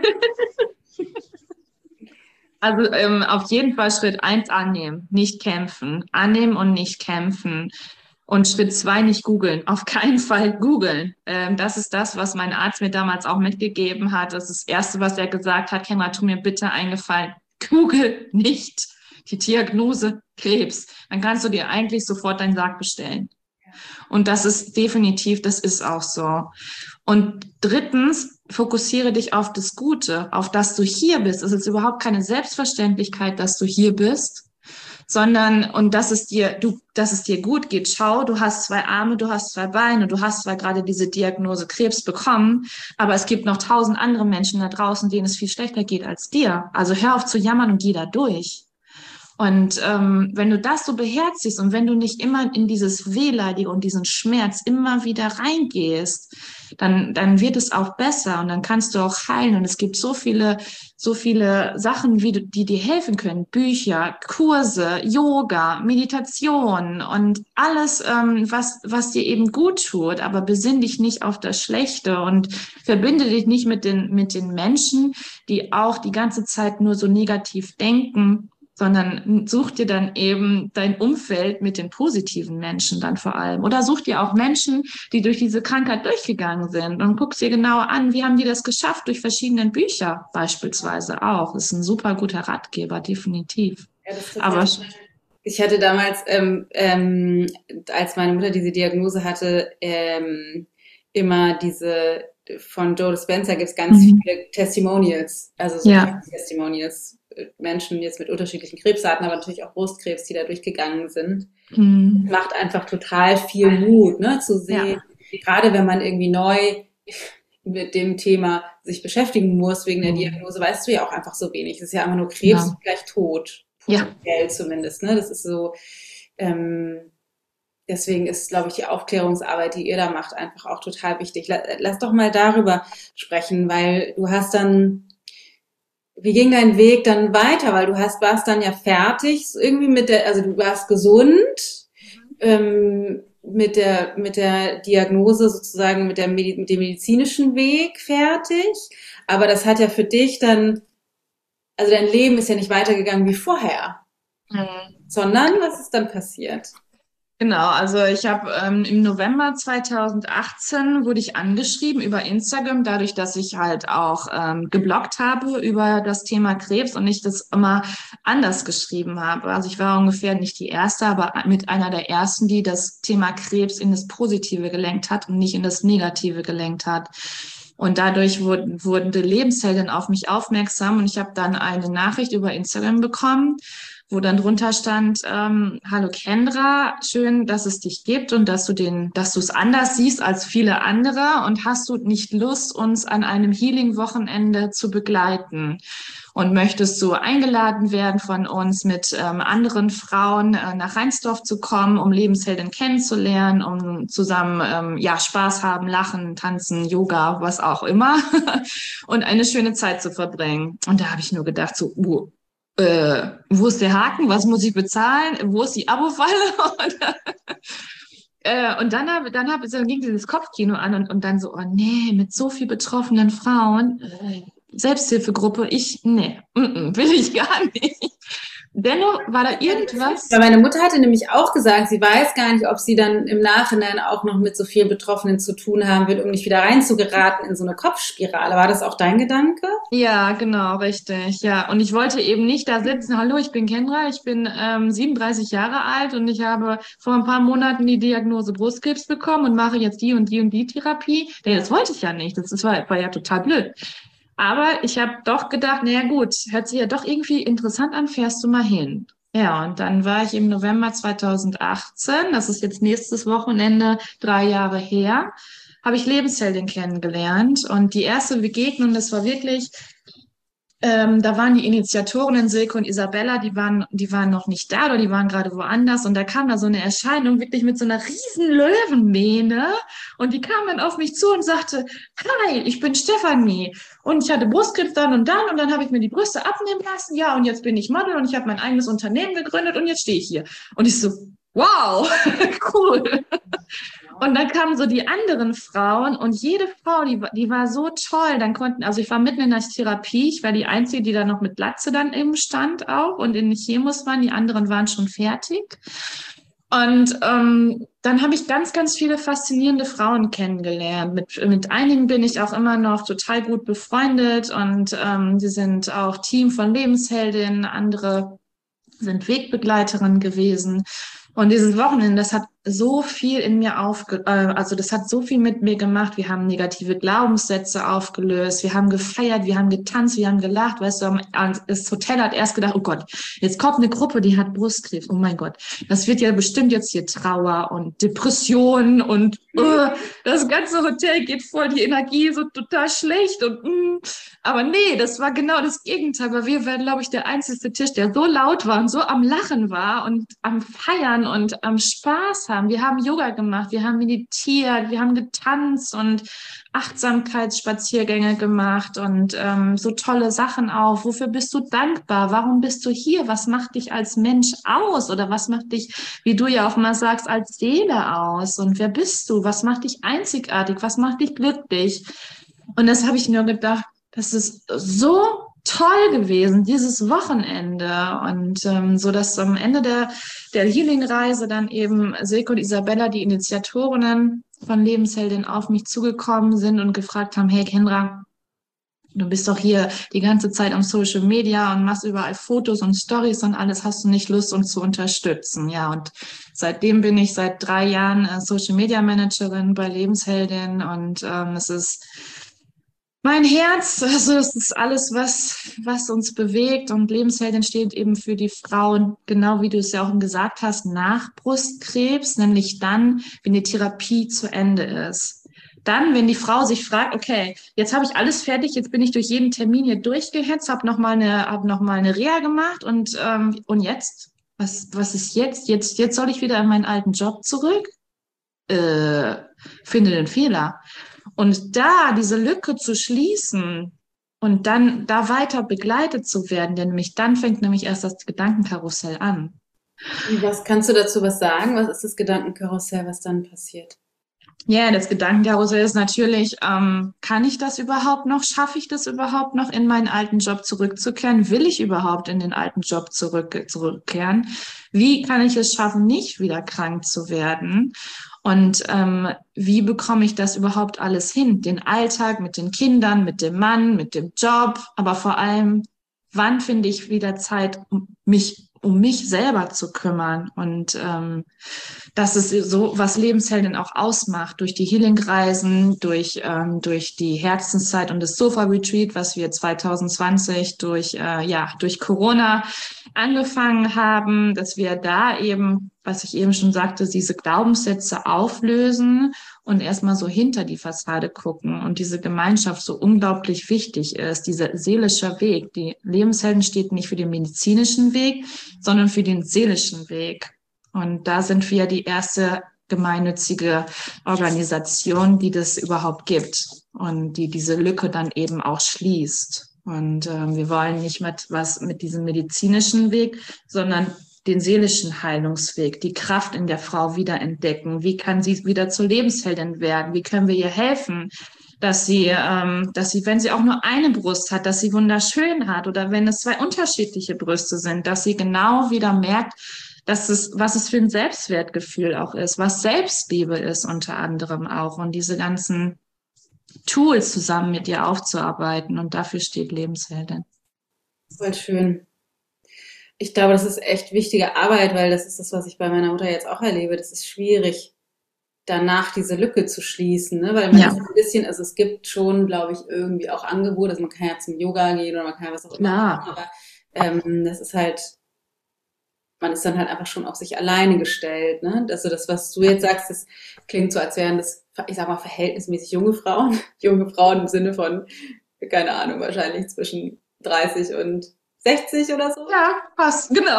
Also ähm, auf jeden Fall Schritt eins annehmen, nicht kämpfen. Annehmen und nicht kämpfen. Und Schritt zwei nicht googeln. Auf keinen Fall googeln. Ähm, das ist das, was mein Arzt mir damals auch mitgegeben hat. Das ist das Erste, was er gesagt hat. Kendra, tu mir bitte einen Gefallen. Google nicht die Diagnose Krebs. Dann kannst du dir eigentlich sofort deinen Sarg bestellen. Und das ist definitiv, das ist auch so. Und drittens, fokussiere dich auf das Gute, auf das du hier bist. Es ist überhaupt keine Selbstverständlichkeit, dass du hier bist, sondern, und dass es dir, du, dass es dir gut geht. Schau, du hast zwei Arme, du hast zwei Beine, du hast zwar gerade diese Diagnose Krebs bekommen, aber es gibt noch tausend andere Menschen da draußen, denen es viel schlechter geht als dir. Also hör auf zu jammern und geh da durch. Und ähm, wenn du das so beherzigst und wenn du nicht immer in dieses Wehleidige und diesen Schmerz immer wieder reingehst, dann dann wird es auch besser und dann kannst du auch heilen. Und es gibt so viele so viele Sachen, wie du, die dir helfen können: Bücher, Kurse, Yoga, Meditation und alles, ähm, was was dir eben gut tut. Aber besinn dich nicht auf das Schlechte und verbinde dich nicht mit den mit den Menschen, die auch die ganze Zeit nur so negativ denken, sondern such dir dann eben dein Umfeld mit den positiven Menschen dann vor allem. Oder such dir auch Menschen, die durch diese Krankheit durchgegangen sind und guck dir genau an, wie haben die das geschafft, durch verschiedene Bücher beispielsweise auch. Das ist ein super guter Ratgeber, definitiv. Ja, das ist Aber ich hatte damals, ähm, ähm, als meine Mutter diese Diagnose hatte, ähm, immer diese, von Joe Dispenza gibt es ganz mhm. viele Testimonials, also so ja. Testimonials, Menschen jetzt mit unterschiedlichen Krebsarten, aber natürlich auch Brustkrebs, die da durchgegangen sind. Mhm. Macht einfach total viel Mut, ne, zu sehen, ja. Gerade wenn man irgendwie neu mit dem Thema sich beschäftigen muss wegen der Diagnose, weißt du ja auch einfach so wenig. Es ist ja einfach nur Krebs, ja. Gleich tot, potenziell ja. Zumindest, ne, das ist so, ähm, deswegen ist, glaube ich, die Aufklärungsarbeit, die ihr da macht, einfach auch total wichtig. Lass doch mal darüber sprechen, weil du hast dann, wie ging dein Weg dann weiter? Weil du hast, warst dann ja fertig, irgendwie mit der, also du warst gesund, mhm. ähm, mit der, mit der Diagnose sozusagen, mit der, mit dem medizinischen Weg fertig. Aber das hat ja für dich dann, also dein Leben ist ja nicht weitergegangen wie vorher. Mhm. Sondern, was ist dann passiert? Genau, also ich habe ähm, im November zweitausendachtzehn wurde ich angeschrieben über Instagram, dadurch, dass ich halt auch ähm, gebloggt habe über das Thema Krebs und ich das immer anders geschrieben habe. Also ich war ungefähr nicht die Erste, aber mit einer der Ersten, die das Thema Krebs in das Positive gelenkt hat und nicht in das Negative gelenkt hat. Und dadurch wurden, wurden die Lebenshelden auf mich aufmerksam und ich habe dann eine Nachricht über Instagram bekommen, wo dann drunter stand, ähm, hallo Kendra, schön, dass es dich gibt und dass du den, dass du es anders siehst als viele andere und hast du nicht Lust, uns an einem Healing-Wochenende zu begleiten? Und möchtest du eingeladen werden von uns, mit ähm, anderen Frauen äh, nach Reinsdorf zu kommen, um Lebenshelden kennenzulernen, um zusammen ähm, ja Spaß haben, lachen, tanzen, Yoga, was auch immer und eine schöne Zeit zu verbringen? Und da habe ich nur gedacht, so, uh, Äh, wo ist der Haken? Was muss ich bezahlen? Wo ist die Abo-Falle? und, äh, und dann, hab, dann, hab, dann ging dieses Kopfkino an und, und dann so, oh nee, mit so viel betroffenen Frauen, äh, Selbsthilfegruppe, ich, nee, mm -mm, will ich gar nicht. Dennoch war da irgendwas. Weil meine Mutter hatte nämlich auch gesagt, sie weiß gar nicht, ob sie dann im Nachhinein auch noch mit so vielen Betroffenen zu tun haben wird, um nicht wieder reinzugeraten in so eine Kopfspirale. War das auch dein Gedanke? Ja, genau, richtig. Ja, und ich wollte eben nicht da sitzen, hallo, ich bin Kendra, ich bin ähm, siebenunddreißig Jahre alt und ich habe vor ein paar Monaten die Diagnose Brustkrebs bekommen und mache jetzt die und die und die Therapie. Nee, das wollte ich ja nicht. Das, das war, war ja total blöd. Aber ich habe doch gedacht, naja gut, hört sich ja doch irgendwie interessant an, fährst du mal hin. Ja, und dann war ich im November zweitausendachtzehn, das ist jetzt nächstes Wochenende, drei Jahre her, habe ich Lebensheldin kennengelernt. Und die erste Begegnung, das war wirklich, ähm, da waren die Initiatorinnen Silke und Isabella, die waren, die waren noch nicht da oder die waren gerade woanders. Und da kam da so eine Erscheinung wirklich mit so einer riesen Löwenmähne. Und die kam dann auf mich zu und sagte, hi, ich bin Stefanie. Und ich hatte Brustkrebs dann und dann. Und dann habe ich mir die Brüste abnehmen lassen. Ja, und jetzt bin ich Model und ich habe mein eigenes Unternehmen gegründet und jetzt stehe ich hier. Und ich so, wow, cool. Und dann kamen so die anderen Frauen und jede Frau, die, die war so toll. Dann konnten, also ich war mitten in der Therapie, ich war die Einzige, die da noch mit Glatze dann eben stand auch und in den Chemos waren, die anderen waren schon fertig. Und ähm, dann habe ich ganz, ganz viele faszinierende Frauen kennengelernt. Mit, mit einigen bin ich auch immer noch total gut befreundet und ähm, die sind auch Team von Lebensheldinnen, andere sind Wegbegleiterinnen gewesen. Und dieses Wochenende, das hat so viel in mir aufge, äh, also das hat so viel mit mir gemacht. Wir haben negative Glaubenssätze aufgelöst, wir haben gefeiert, wir haben getanzt, wir haben gelacht. Weißt du, das Hotel hat erst gedacht, oh Gott, jetzt kommt eine Gruppe, die hat Brustkrebs. Oh mein Gott, das wird ja bestimmt jetzt hier Trauer und Depression und uh, das ganze Hotel geht voll, die Energie so total schlecht und mm. Aber nee, das war genau das Gegenteil, weil wir waren, glaube ich, der einzige Tisch, der so laut war und so am Lachen war und am Feiern und am Spaß haben. Wir haben Yoga gemacht, wir haben meditiert, wir haben getanzt und Achtsamkeitsspaziergänge gemacht und ähm, so tolle Sachen auch. Wofür bist du dankbar? Warum bist du hier? Was macht dich als Mensch aus? Oder was macht dich, wie du ja auch mal sagst, als Seele aus? Und wer bist du? Was macht dich einzigartig? Was macht dich glücklich? Und das habe ich nur gedacht, das ist so toll gewesen, dieses Wochenende. Und ähm, so, dass am Ende der, der Healing-Reise dann eben Silke und Isabella, die Initiatorinnen von Lebensheldin, auf mich zugekommen sind und gefragt haben, hey Kendra, du bist doch hier die ganze Zeit am Social Media und machst überall Fotos und Stories und alles, hast du nicht Lust, uns zu unterstützen? Ja, und seitdem bin ich seit drei Jahren äh, Social Media Managerin bei Lebensheldin und ähm, es ist mein Herz, also das ist alles, was, was uns bewegt und Lebensheldin steht eben für die Frauen, genau wie du es ja auch gesagt hast, nach Brustkrebs, nämlich dann, wenn die Therapie zu Ende ist. Dann, wenn die Frau sich fragt, okay, jetzt habe ich alles fertig, jetzt bin ich durch jeden Termin hier durchgehetzt, habe noch mal eine, hab noch mal eine Reha gemacht und ähm, und jetzt, was was ist jetzt? Jetzt jetzt soll ich wieder in meinen alten Job zurück? Äh, finde den Fehler. Und da diese Lücke zu schließen und dann da weiter begleitet zu werden, denn nämlich dann fängt nämlich erst das Gedankenkarussell an. Was kannst du dazu was sagen? Was ist das Gedankenkarussell, was dann passiert? Ja, das Gedankenkarussell ist natürlich, ähm, kann ich das überhaupt noch? Schaffe ich das überhaupt noch, in meinen alten Job zurückzukehren? Will ich überhaupt in den alten Job zurück, zurückkehren? Wie kann ich es schaffen, nicht wieder krank zu werden? Und ähm, wie bekomme ich das überhaupt alles hin? Den Alltag mit den Kindern, mit dem Mann, mit dem Job, aber vor allem, wann finde ich wieder Zeit, um mich um mich selber zu kümmern? Und ähm, das ist so, was Lebensheldin auch ausmacht, durch die Healing-Reisen, durch ähm, durch die Herzenszeit und das Sofa-Retreat, was wir zwanzig zwanzig durch äh, ja durch Corona angefangen haben, dass wir da eben, was ich eben schon sagte, diese Glaubenssätze auflösen und erstmal so hinter die Fassade gucken und diese Gemeinschaft so unglaublich wichtig ist, dieser seelische Weg. Die Lebensheldin steht nicht für den medizinischen Weg, sondern für den seelischen Weg. Und da sind wir die erste gemeinnützige Organisation, die das überhaupt gibt und die diese Lücke dann eben auch schließt. Und äh, wir wollen nicht mit was mit diesem medizinischen Weg, sondern den seelischen Heilungsweg, die Kraft in der Frau wiederentdecken. Wie kann sie wieder zur Lebensheldin werden? Wie können wir ihr helfen, dass sie, ähm, dass sie, wenn sie auch nur eine Brust hat, dass sie wunderschön hat, oder wenn es zwei unterschiedliche Brüste sind, dass sie genau wieder merkt, dass es, was es für ein Selbstwertgefühl auch ist, was Selbstliebe ist unter anderem auch, und diese ganzen Tools zusammen mit ihr aufzuarbeiten. Und dafür steht Lebensheldin. Voll schön. Ich glaube, das ist echt wichtige Arbeit, weil das ist das, was ich bei meiner Mutter jetzt auch erlebe. Das ist schwierig, danach diese Lücke zu schließen, ne? Weil man ja. ist ein bisschen, also es gibt schon, glaube ich, irgendwie auch Angebote, also man kann ja zum Yoga gehen oder man kann ja was auch immer machen, aber ähm, das ist halt, man ist dann halt einfach schon auf sich alleine gestellt, ne? Also das, was du jetzt sagst, das klingt so, als wären das, ich sag mal, verhältnismäßig junge Frauen, junge Frauen im Sinne von, keine Ahnung, wahrscheinlich zwischen dreißig und sechzig oder so. Ja, passt, genau.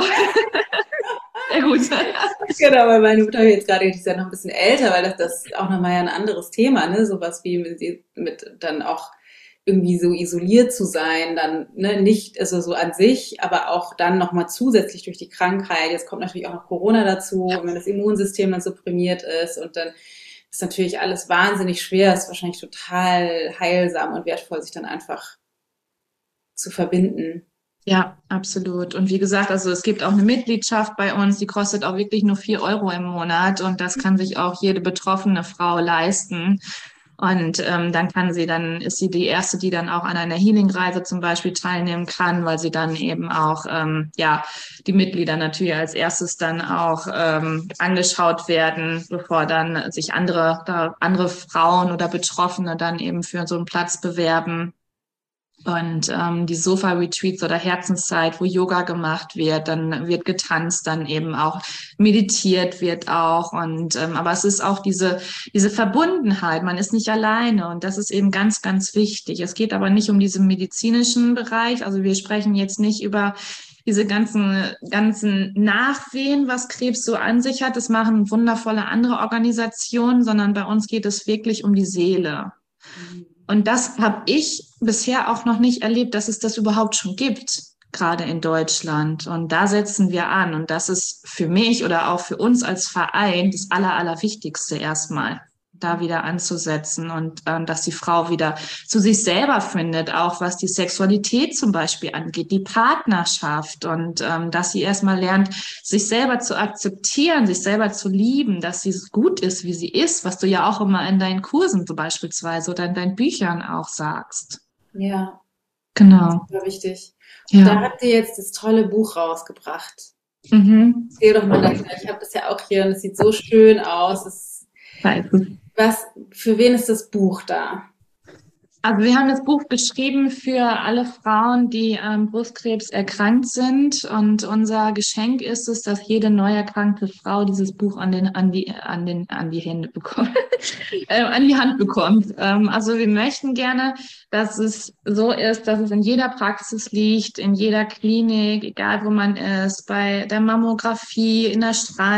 Sehr gut. Genau, weil meine Mutter jetzt gerade, die ist ja noch ein bisschen älter, weil das, das auch nochmal ja ein anderes Thema, ne, sowas wie mit, mit dann auch irgendwie so isoliert zu sein, dann ne, nicht, also so an sich, aber auch dann nochmal zusätzlich durch die Krankheit. Jetzt kommt natürlich auch noch Corona dazu, und wenn das Immunsystem dann supprimiert ist, und dann ist natürlich alles wahnsinnig schwer, ist wahrscheinlich total heilsam und wertvoll, sich dann einfach zu verbinden. Ja, absolut. Und wie gesagt, also es gibt auch eine Mitgliedschaft bei uns, die kostet auch wirklich nur vier Euro im Monat, und das kann sich auch jede betroffene Frau leisten. Und ähm, dann kann sie, dann ist sie die erste, die dann auch an einer Healing-Reise zum Beispiel teilnehmen kann, weil sie dann eben auch, ähm, ja, die Mitglieder natürlich als erstes dann auch ähm, angeschaut werden, bevor dann sich andere, da andere Frauen oder Betroffene dann eben für so einen Platz bewerben. Und ähm, die Sofa-Retreats oder Herzenszeit, wo Yoga gemacht wird, dann wird getanzt, dann eben auch meditiert wird auch. Und ähm, aber es ist auch diese diese Verbundenheit. Man ist nicht alleine, und das ist eben ganz, ganz wichtig. Es geht aber nicht um diesen medizinischen Bereich. Also wir sprechen jetzt nicht über diese ganzen ganzen Nachwehen, was Krebs so an sich hat. Das machen wundervolle andere Organisationen, sondern bei uns geht es wirklich um die Seele. Und das habe ich bisher auch noch nicht erlebt, dass es das überhaupt schon gibt, gerade in Deutschland. Und da setzen wir an. Und das ist für mich oder auch für uns als Verein das Aller, Allerwichtigste erstmal, da wieder anzusetzen, und ähm, dass die Frau wieder zu sich selber findet, auch was die Sexualität zum Beispiel angeht, die Partnerschaft, und ähm, dass sie erstmal lernt, sich selber zu akzeptieren, sich selber zu lieben, dass sie gut ist, wie sie ist, was du ja auch immer in deinen Kursen so beispielsweise oder in deinen Büchern auch sagst. Ja, Genau. super wichtig. Ja. Da habt ihr jetzt das tolle Buch rausgebracht. Mhm. Erzähl doch mal davon. Ich habe das ja auch hier, und es sieht so schön aus. Es, was, für wen ist das Buch da? Also wir haben das Buch geschrieben für alle Frauen, die am Brustkrebs erkrankt sind, und unser Geschenk ist es, dass jede neu erkrankte Frau dieses Buch an den an die an den an die Hände bekommt, äh, an die Hand bekommt. Ähm, also wir möchten gerne, dass es so ist, dass es in jeder Praxis liegt, in jeder Klinik, egal wo man ist, bei der Mammographie, in der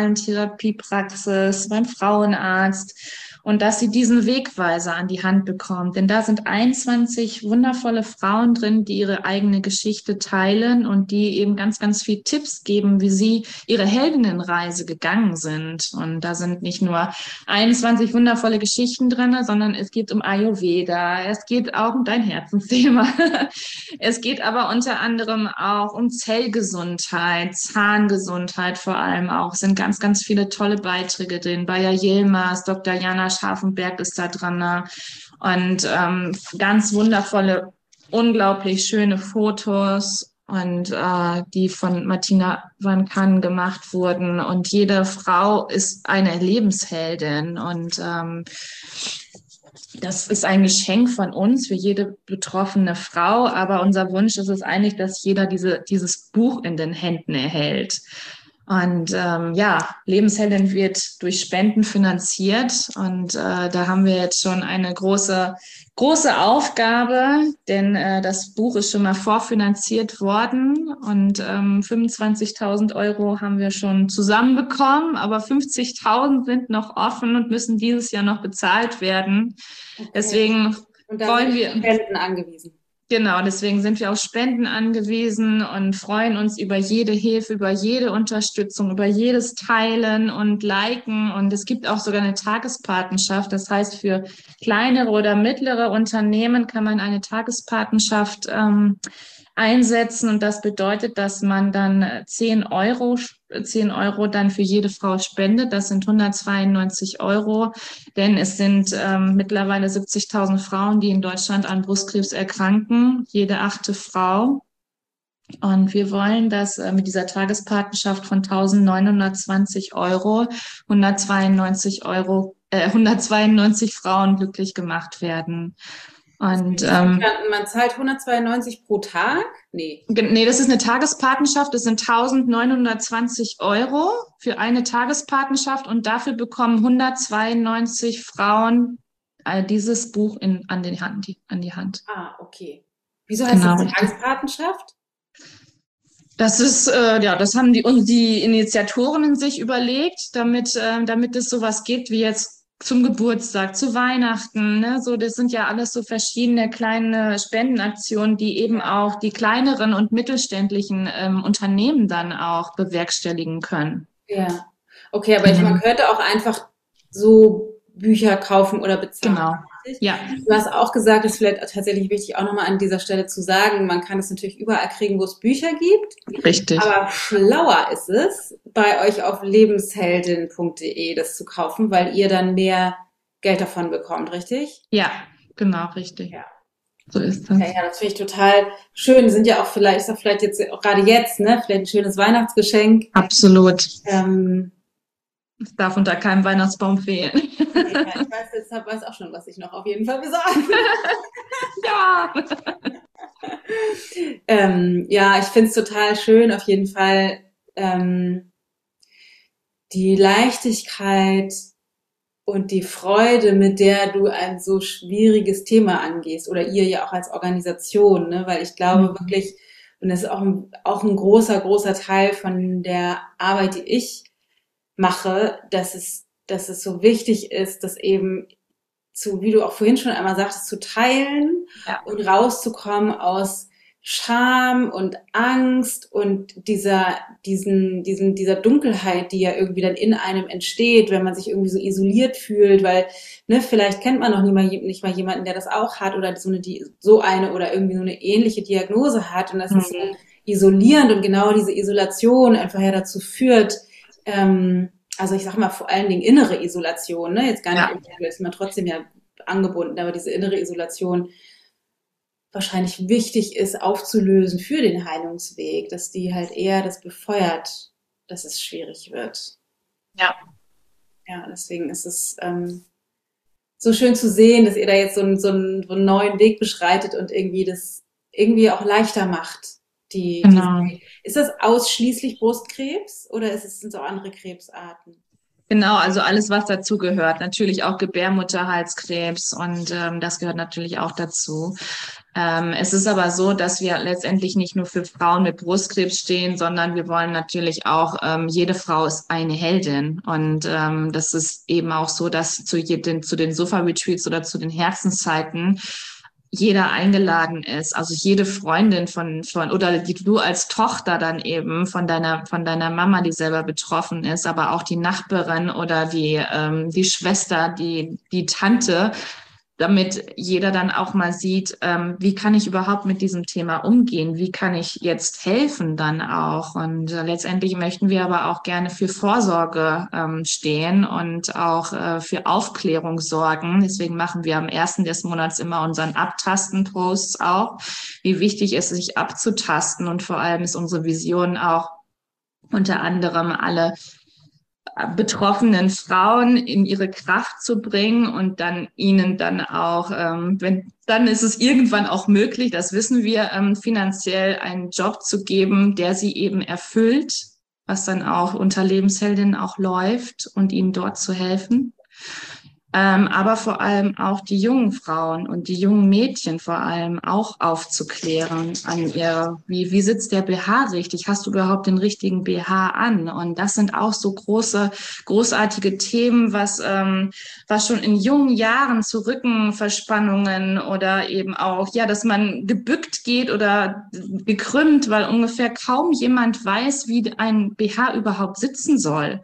Strahlentherapiepraxis, beim Frauenarzt. Und dass sie diesen Wegweiser an die Hand bekommt. Denn da sind einundzwanzig wundervolle Frauen drin, die ihre eigene Geschichte teilen und die eben ganz, ganz viel Tipps geben, wie sie ihre Heldinnenreise gegangen sind. Und da sind nicht nur einundzwanzig wundervolle Geschichten drin, sondern es geht um Ayurveda, es geht auch um dein Herzensthema. Es geht aber unter anderem auch um Zellgesundheit, Zahngesundheit vor allem auch. Es sind ganz, ganz viele tolle Beiträge drin. Bayer Yilmaz, Doktor Jana Scharfenberg ist da dran, und ähm, ganz wundervolle, unglaublich schöne Fotos, und äh, die von Martina van Kann gemacht wurden, und jede Frau ist eine Lebensheldin, und ähm, das ist ein Geschenk von uns für jede betroffene Frau, aber unser Wunsch ist es eigentlich, dass jeder diese dieses Buch in den Händen erhält. Und ähm, ja, Lebensheldin wird durch Spenden finanziert, und äh, da haben wir jetzt schon eine große große Aufgabe, denn äh, das Buch ist schon mal vorfinanziert worden, und ähm, fünfundzwanzigtausend Euro haben wir schon zusammenbekommen, aber fünfzigtausend sind noch offen und müssen dieses Jahr noch bezahlt werden. Okay. Deswegen und da wollen sind wir Spenden angewiesen. Genau, deswegen sind wir auf Spenden angewiesen und freuen uns über jede Hilfe, über jede Unterstützung, über jedes Teilen und Liken. Und es gibt auch sogar eine Tagespatenschaft. Das heißt, für kleinere oder mittlere Unternehmen kann man eine Tagespatenschaft ähm, einsetzen. Und das bedeutet, dass man dann zehn Euro, zehn Euro dann für jede Frau spendet. Das sind hundertzweiundneunzig Euro, denn es sind ähm, mittlerweile siebzigtausend Frauen, die in Deutschland an Brustkrebs erkranken, jede achte Frau. Und wir wollen, dass äh, mit dieser Tagespatenschaft von eintausendneunhundertzwanzig Euro hundertzweiundneunzig Euro, äh, hundertzweiundneunzig Frauen glücklich gemacht werden. Und ähm, man zahlt hundertzweiundneunzig pro Tag? Nee. Nee, das ist eine Tagespatenschaft. Das sind eintausendneunhundertzwanzig Euro für eine Tagespatenschaft, und dafür bekommen hundertzweiundneunzig Frauen äh, dieses Buch in, an, die Hand, an die Hand. Ah, okay. Wieso heißt Genau. das Tagespatenschaft? Das ist, äh, ja, das haben die, die Initiatoren in sich überlegt, damit, äh, damit es sowas gibt wie jetzt zum Geburtstag, zu Weihnachten, ne? So, das sind ja alles so verschiedene kleine Spendenaktionen, die eben auch die kleineren und mittelständischen ähm, Unternehmen dann auch bewerkstelligen können. Ja. Okay, aber ich, man könnte auch einfach so Bücher kaufen oder bezahlen. Genau. Richtig? Ja, Du hast auch gesagt, das ist vielleicht tatsächlich wichtig, auch nochmal an dieser Stelle zu sagen, man kann es natürlich überall kriegen, wo es Bücher gibt. richtig. Aber schlauer ist es, bei euch auf lebensheldin punkt de das zu kaufen, weil ihr dann mehr Geld davon bekommt, richtig? Ja, genau, richtig. Ja. So ist das. Ja, ja, das finde ich total schön. Sind ja auch vielleicht, ist auch vielleicht jetzt, auch gerade jetzt, ne, vielleicht ein schönes Weihnachtsgeschenk. Absolut. Ähm, Es darf unter keinem Weihnachtsbaum fehlen. ja, ich weiß, deshalb weiß auch schon, was ich noch auf jeden Fall besorge. Ja. ähm, ja, ich finde es total schön, auf jeden Fall ähm, die Leichtigkeit und die Freude, mit der du ein so schwieriges Thema angehst, oder ihr ja auch als Organisation, ne? Weil ich glaube Mhm. wirklich, und das ist auch ein, auch ein großer, großer Teil von der Arbeit, die ich mache, dass es, dass es so wichtig ist, dass eben zu, wie du auch vorhin schon einmal sagtest, zu teilen Ja. und rauszukommen aus Scham und Angst und dieser, diesen, diesen, dieser Dunkelheit, die ja irgendwie dann in einem entsteht, wenn man sich irgendwie so isoliert fühlt, weil, ne, vielleicht kennt man noch nie mal, nicht mal jemanden, der das auch hat oder so eine, die, so eine oder irgendwie so eine ähnliche Diagnose hat, und das Mhm. ist so isolierend, und genau diese Isolation einfach ja dazu führt, ähm, also ich sag mal vor allen Dingen innere Isolation, ne? Jetzt gar nicht, Ja. ist man trotzdem ja angebunden, aber diese innere Isolation wahrscheinlich wichtig ist aufzulösen für den Heilungsweg, dass die halt eher das befeuert, dass es schwierig wird. Ja. Ja, deswegen ist es ähm, so schön zu sehen, dass ihr da jetzt so einen, so einen, so einen neuen Weg beschreitet und irgendwie das irgendwie auch leichter macht. Die, Genau. die, ist das ausschließlich Brustkrebs oder ist es, sind es auch andere Krebsarten? Genau, also alles, was dazu gehört. Natürlich auch Gebärmutterhalskrebs, und ähm, das gehört natürlich auch dazu. Ähm, es ist aber so, dass wir letztendlich nicht nur für Frauen mit Brustkrebs stehen, sondern wir wollen natürlich auch, ähm, jede Frau ist eine Heldin. Und ähm, das ist eben auch so, dass zu, jeden, zu den Sofa-Retreats oder zu den Herzenszeiten jeder eingeladen ist, also jede Freundin von, von, oder die du als Tochter dann eben von deiner, von deiner Mama, die selber betroffen ist, aber auch die Nachbarin oder die, ähm, die Schwester, die, die Tante, damit jeder dann auch mal sieht, ähm, wie kann ich überhaupt mit diesem Thema umgehen? Wie kann ich jetzt helfen dann auch? Und äh, letztendlich möchten wir aber auch gerne für Vorsorge ähm, stehen und auch äh, für Aufklärung sorgen. Deswegen machen wir am ersten des Monats immer unseren Abtasten-Posts auch, wie wichtig es ist, sich abzutasten. Und vor allem ist unsere Vision auch unter anderem alle betroffenen Frauen in ihre Kraft zu bringen und dann ihnen dann auch, ähm, wenn dann ist es irgendwann auch möglich, das wissen wir, ähm, finanziell einen Job zu geben, der sie eben erfüllt, was dann auch unter Lebensheldinnen auch läuft, und ihnen dort zu helfen. Ähm, aber vor allem auch die jungen Frauen und die jungen Mädchen vor allem auch aufzuklären an ihr, wie, wie sitzt der B H richtig? Hast du überhaupt den richtigen B H an? Und das sind auch so große, großartige Themen, was, ähm, was schon in jungen Jahren zu Rückenverspannungen oder eben auch, ja, dass man gebückt geht oder gekrümmt, weil ungefähr kaum jemand weiß, wie ein B H überhaupt sitzen soll.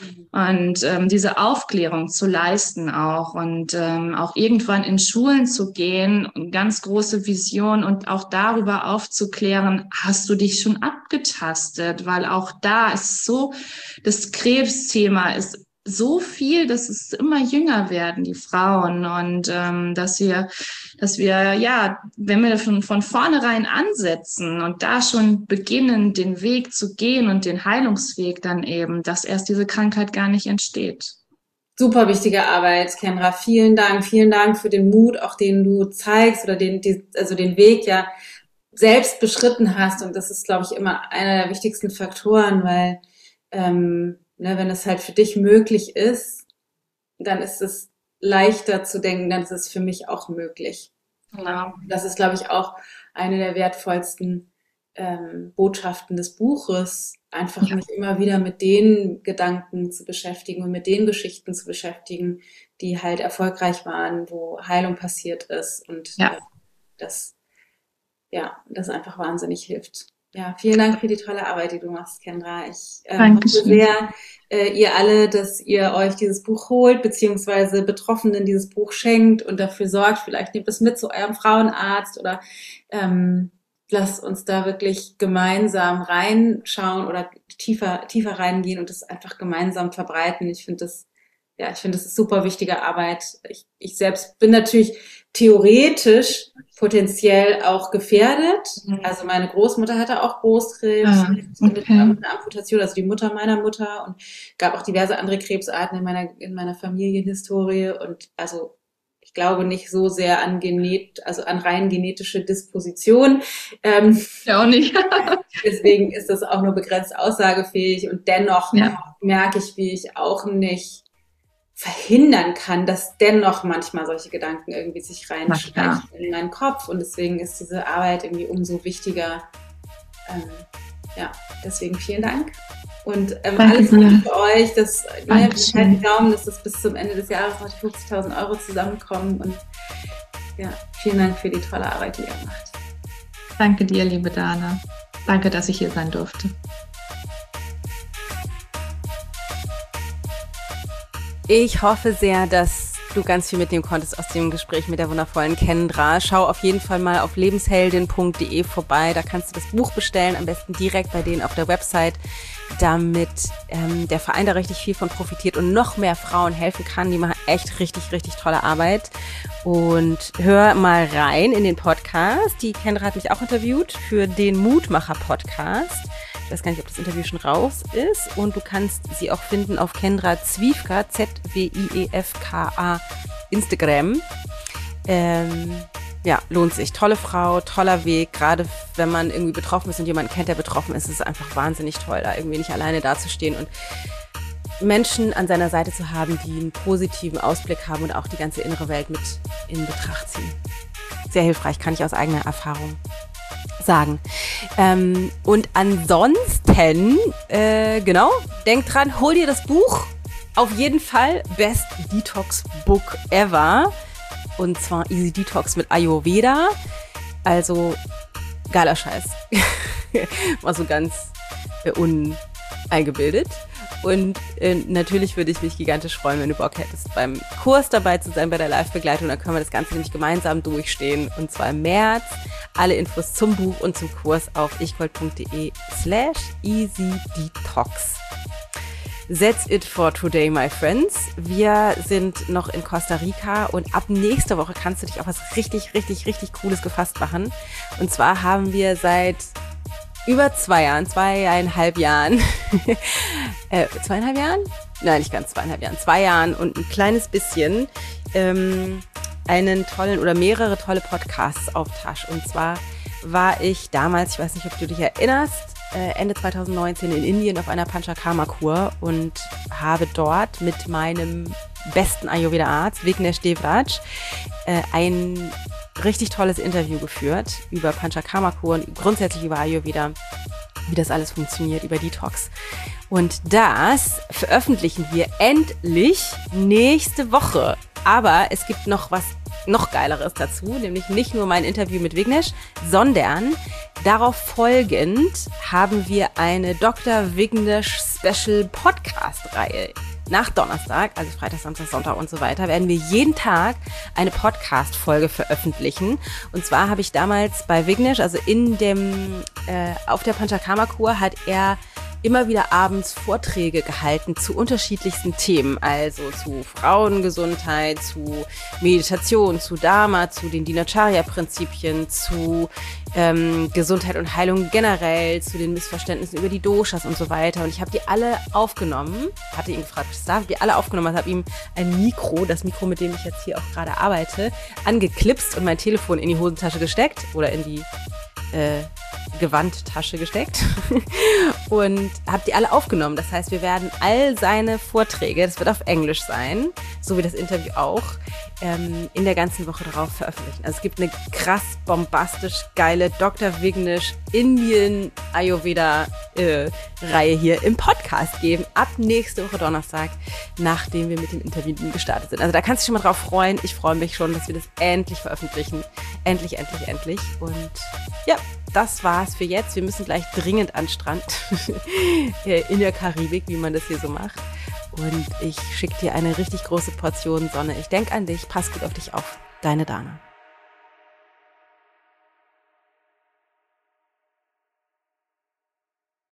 Und ähm, diese Aufklärung zu leisten auch und ähm, auch irgendwann in Schulen zu gehen, ganz große Vision, und auch darüber aufzuklären, hast du dich schon abgetastet? Weil auch da ist so, das Krebsthema ist so viel, dass es immer jünger werden, die Frauen, und ähm, dass wir, dass wir, ja, wenn wir von, von vornherein ansetzen und da schon beginnen, den Weg zu gehen und den Heilungsweg dann eben, dass erst diese Krankheit gar nicht entsteht. Super wichtige Arbeit, Kendra. Vielen Dank. Vielen Dank für den Mut, auch den du zeigst oder den, die, also den Weg ja selbst beschritten hast. Und das ist, glaube ich, immer einer der wichtigsten Faktoren, weil ähm, ne, wenn es halt für dich möglich ist, dann ist es leichter zu denken, dann ist es für mich auch möglich. Genau. Das ist, glaube ich, auch eine der wertvollsten ähm, Botschaften des Buches, einfach Ja. mich immer wieder mit den Gedanken zu beschäftigen und mit den Geschichten zu beschäftigen, die halt erfolgreich waren, wo Heilung passiert ist und Ja. äh, das, ja, das einfach wahnsinnig hilft. Ja, vielen Dank für die tolle Arbeit, die du machst, Kendra. Ich äh, hoffe Dankeschön. sehr, äh, ihr alle, dass ihr euch dieses Buch holt, beziehungsweise Betroffenen dieses Buch schenkt und dafür sorgt, vielleicht nehmt es mit zu eurem Frauenarzt oder ähm, lasst uns da wirklich gemeinsam reinschauen oder tiefer, tiefer reingehen und das einfach gemeinsam verbreiten. Ich finde das, ja, ich finde das ist super wichtige Arbeit. Ich, ich selbst bin natürlich theoretisch potenziell auch gefährdet. Also meine Großmutter hatte auch Brustkrebs Ah, mit okay. einer Amputation, also die Mutter meiner Mutter, und gab auch diverse andere Krebsarten in meiner in meiner Familienhistorie, und also ich glaube nicht so sehr an genet, also an rein genetische Disposition. Ähm, Ja, auch nicht. deswegen ist das auch nur begrenzt aussagefähig, und dennoch Ja. merke ich, wie ich auch nicht verhindern kann, dass dennoch manchmal solche Gedanken irgendwie sich Na reinschleichen klar. in meinen Kopf, und deswegen ist diese Arbeit irgendwie umso wichtiger. Ähm, ja, deswegen vielen Dank und ähm, Danke alles Gute dir. für euch, dass ne, Dankeschön. halt die Daumen, dass das bis zum Ende des Jahres noch die fünfzigtausend Euro zusammenkommen, und ja, vielen Dank für die tolle Arbeit, die ihr macht. Danke dir, liebe Dana. Danke, dass ich hier sein durfte. Ich hoffe sehr, dass du ganz viel mitnehmen konntest aus dem Gespräch mit der wundervollen Kendra. Schau auf jeden Fall mal auf lebensheldin punkt de vorbei. Da kannst du das Buch bestellen, am besten direkt bei denen auf der Website, damit ähm, der Verein da richtig viel von profitiert und noch mehr Frauen helfen kann. Die machen echt richtig, richtig tolle Arbeit. Und hör mal rein in den Podcast. Die Kendra hat mich auch interviewt für den Mutmacher-Podcast. Ich weiß gar nicht, ob das Interview schon raus ist. Und du kannst sie auch finden auf Kendra Zwiefka, Z W I E F K A, Instagram. Ähm, ja, lohnt sich. Tolle Frau, toller Weg. Gerade wenn man irgendwie betroffen ist und jemanden kennt, der betroffen ist, ist es einfach wahnsinnig toll, da irgendwie nicht alleine dazustehen und Menschen an seiner Seite zu haben, die einen positiven Ausblick haben und auch die ganze innere Welt mit in Betracht ziehen. Sehr hilfreich, kann ich aus eigener Erfahrung sagen. Ähm, und ansonsten, äh, genau, denk dran, hol dir das Buch. Auf jeden Fall Best Detox Book Ever. Und zwar Easy Detox mit Ayurveda. Also geiler Scheiß. War so ganz äh, uneingebildet. Und äh, natürlich würde ich mich gigantisch freuen, wenn du Bock hättest, beim Kurs dabei zu sein, bei der Live-Begleitung. Dann können wir das Ganze nämlich gemeinsam durchstehen. Und zwar im März. Alle Infos zum Buch und zum Kurs auf ichgold punkt de slash easy detox. That's it for today, my friends. Wir sind noch in Costa Rica und ab nächster Woche kannst du dich auf was richtig, richtig, richtig Cooles gefasst machen. Und zwar haben wir seit über zwei Jahren, zweieinhalb Jahren, äh, zweieinhalb Jahren? Nein, nicht ganz zweieinhalb Jahren, zwei Jahren und ein kleines bisschen ähm, einen tollen oder mehrere tolle Podcasts auf Tasch. Und zwar war ich damals, ich weiß nicht, ob du dich erinnerst, Ende zwanzig neunzehn in Indien auf einer Panchakarma-Kur und habe dort mit meinem besten Ayurveda-Arzt, Vignesh Devraj, ein richtig tolles Interview geführt über Panchakarma-Kur und grundsätzlich über Ayurveda, wie das alles funktioniert, über Detox. Und das veröffentlichen wir endlich nächste Woche. Aber es gibt noch was noch Geileres dazu, nämlich nicht nur mein Interview mit Vignesh, sondern darauf folgend haben wir eine Doktor Vignesh Special Podcast-Reihe. Nach Donnerstag, also Freitag, Samstag, Sonntag und so weiter, werden wir jeden Tag eine Podcast-Folge veröffentlichen. Und zwar habe ich damals bei Vignesh, also in dem, äh, auf der Panchakarma-Kur hat er immer wieder abends Vorträge gehalten zu unterschiedlichsten Themen, also zu Frauengesundheit, zu Meditation, zu Dharma, zu den Dinacharya-Prinzipien, zu ähm, Gesundheit und Heilung generell, zu den Missverständnissen über die Doshas und so weiter. Und ich habe die alle aufgenommen, hatte ihn gefragt, was darf, die alle aufgenommen, habe ihm ein Mikro, das Mikro, mit dem ich jetzt hier auch gerade arbeite, angeklipst und mein Telefon in die Hosentasche gesteckt oder in die äh, Gewandtasche gesteckt und habe die alle aufgenommen. Das heißt, wir werden all seine Vorträge, das wird auf Englisch sein, so wie das Interview auch, ähm, in der ganzen Woche darauf veröffentlichen. Also es gibt eine krass bombastisch geile Doktor Vignesh Indien Ayurveda äh, Reihe hier im Podcast geben, ab nächste Woche Donnerstag, nachdem wir mit dem Interview gestartet sind. Also da kannst du dich schon mal drauf freuen. Ich freue mich schon, dass wir das endlich veröffentlichen. Endlich, endlich, endlich. Und ja, das war's für jetzt. Wir müssen gleich dringend an den Strand in der Karibik, wie man das hier so macht. Und ich schicke dir eine richtig große Portion Sonne. Ich denke an dich. Pass gut auf dich auf. Deine Dana.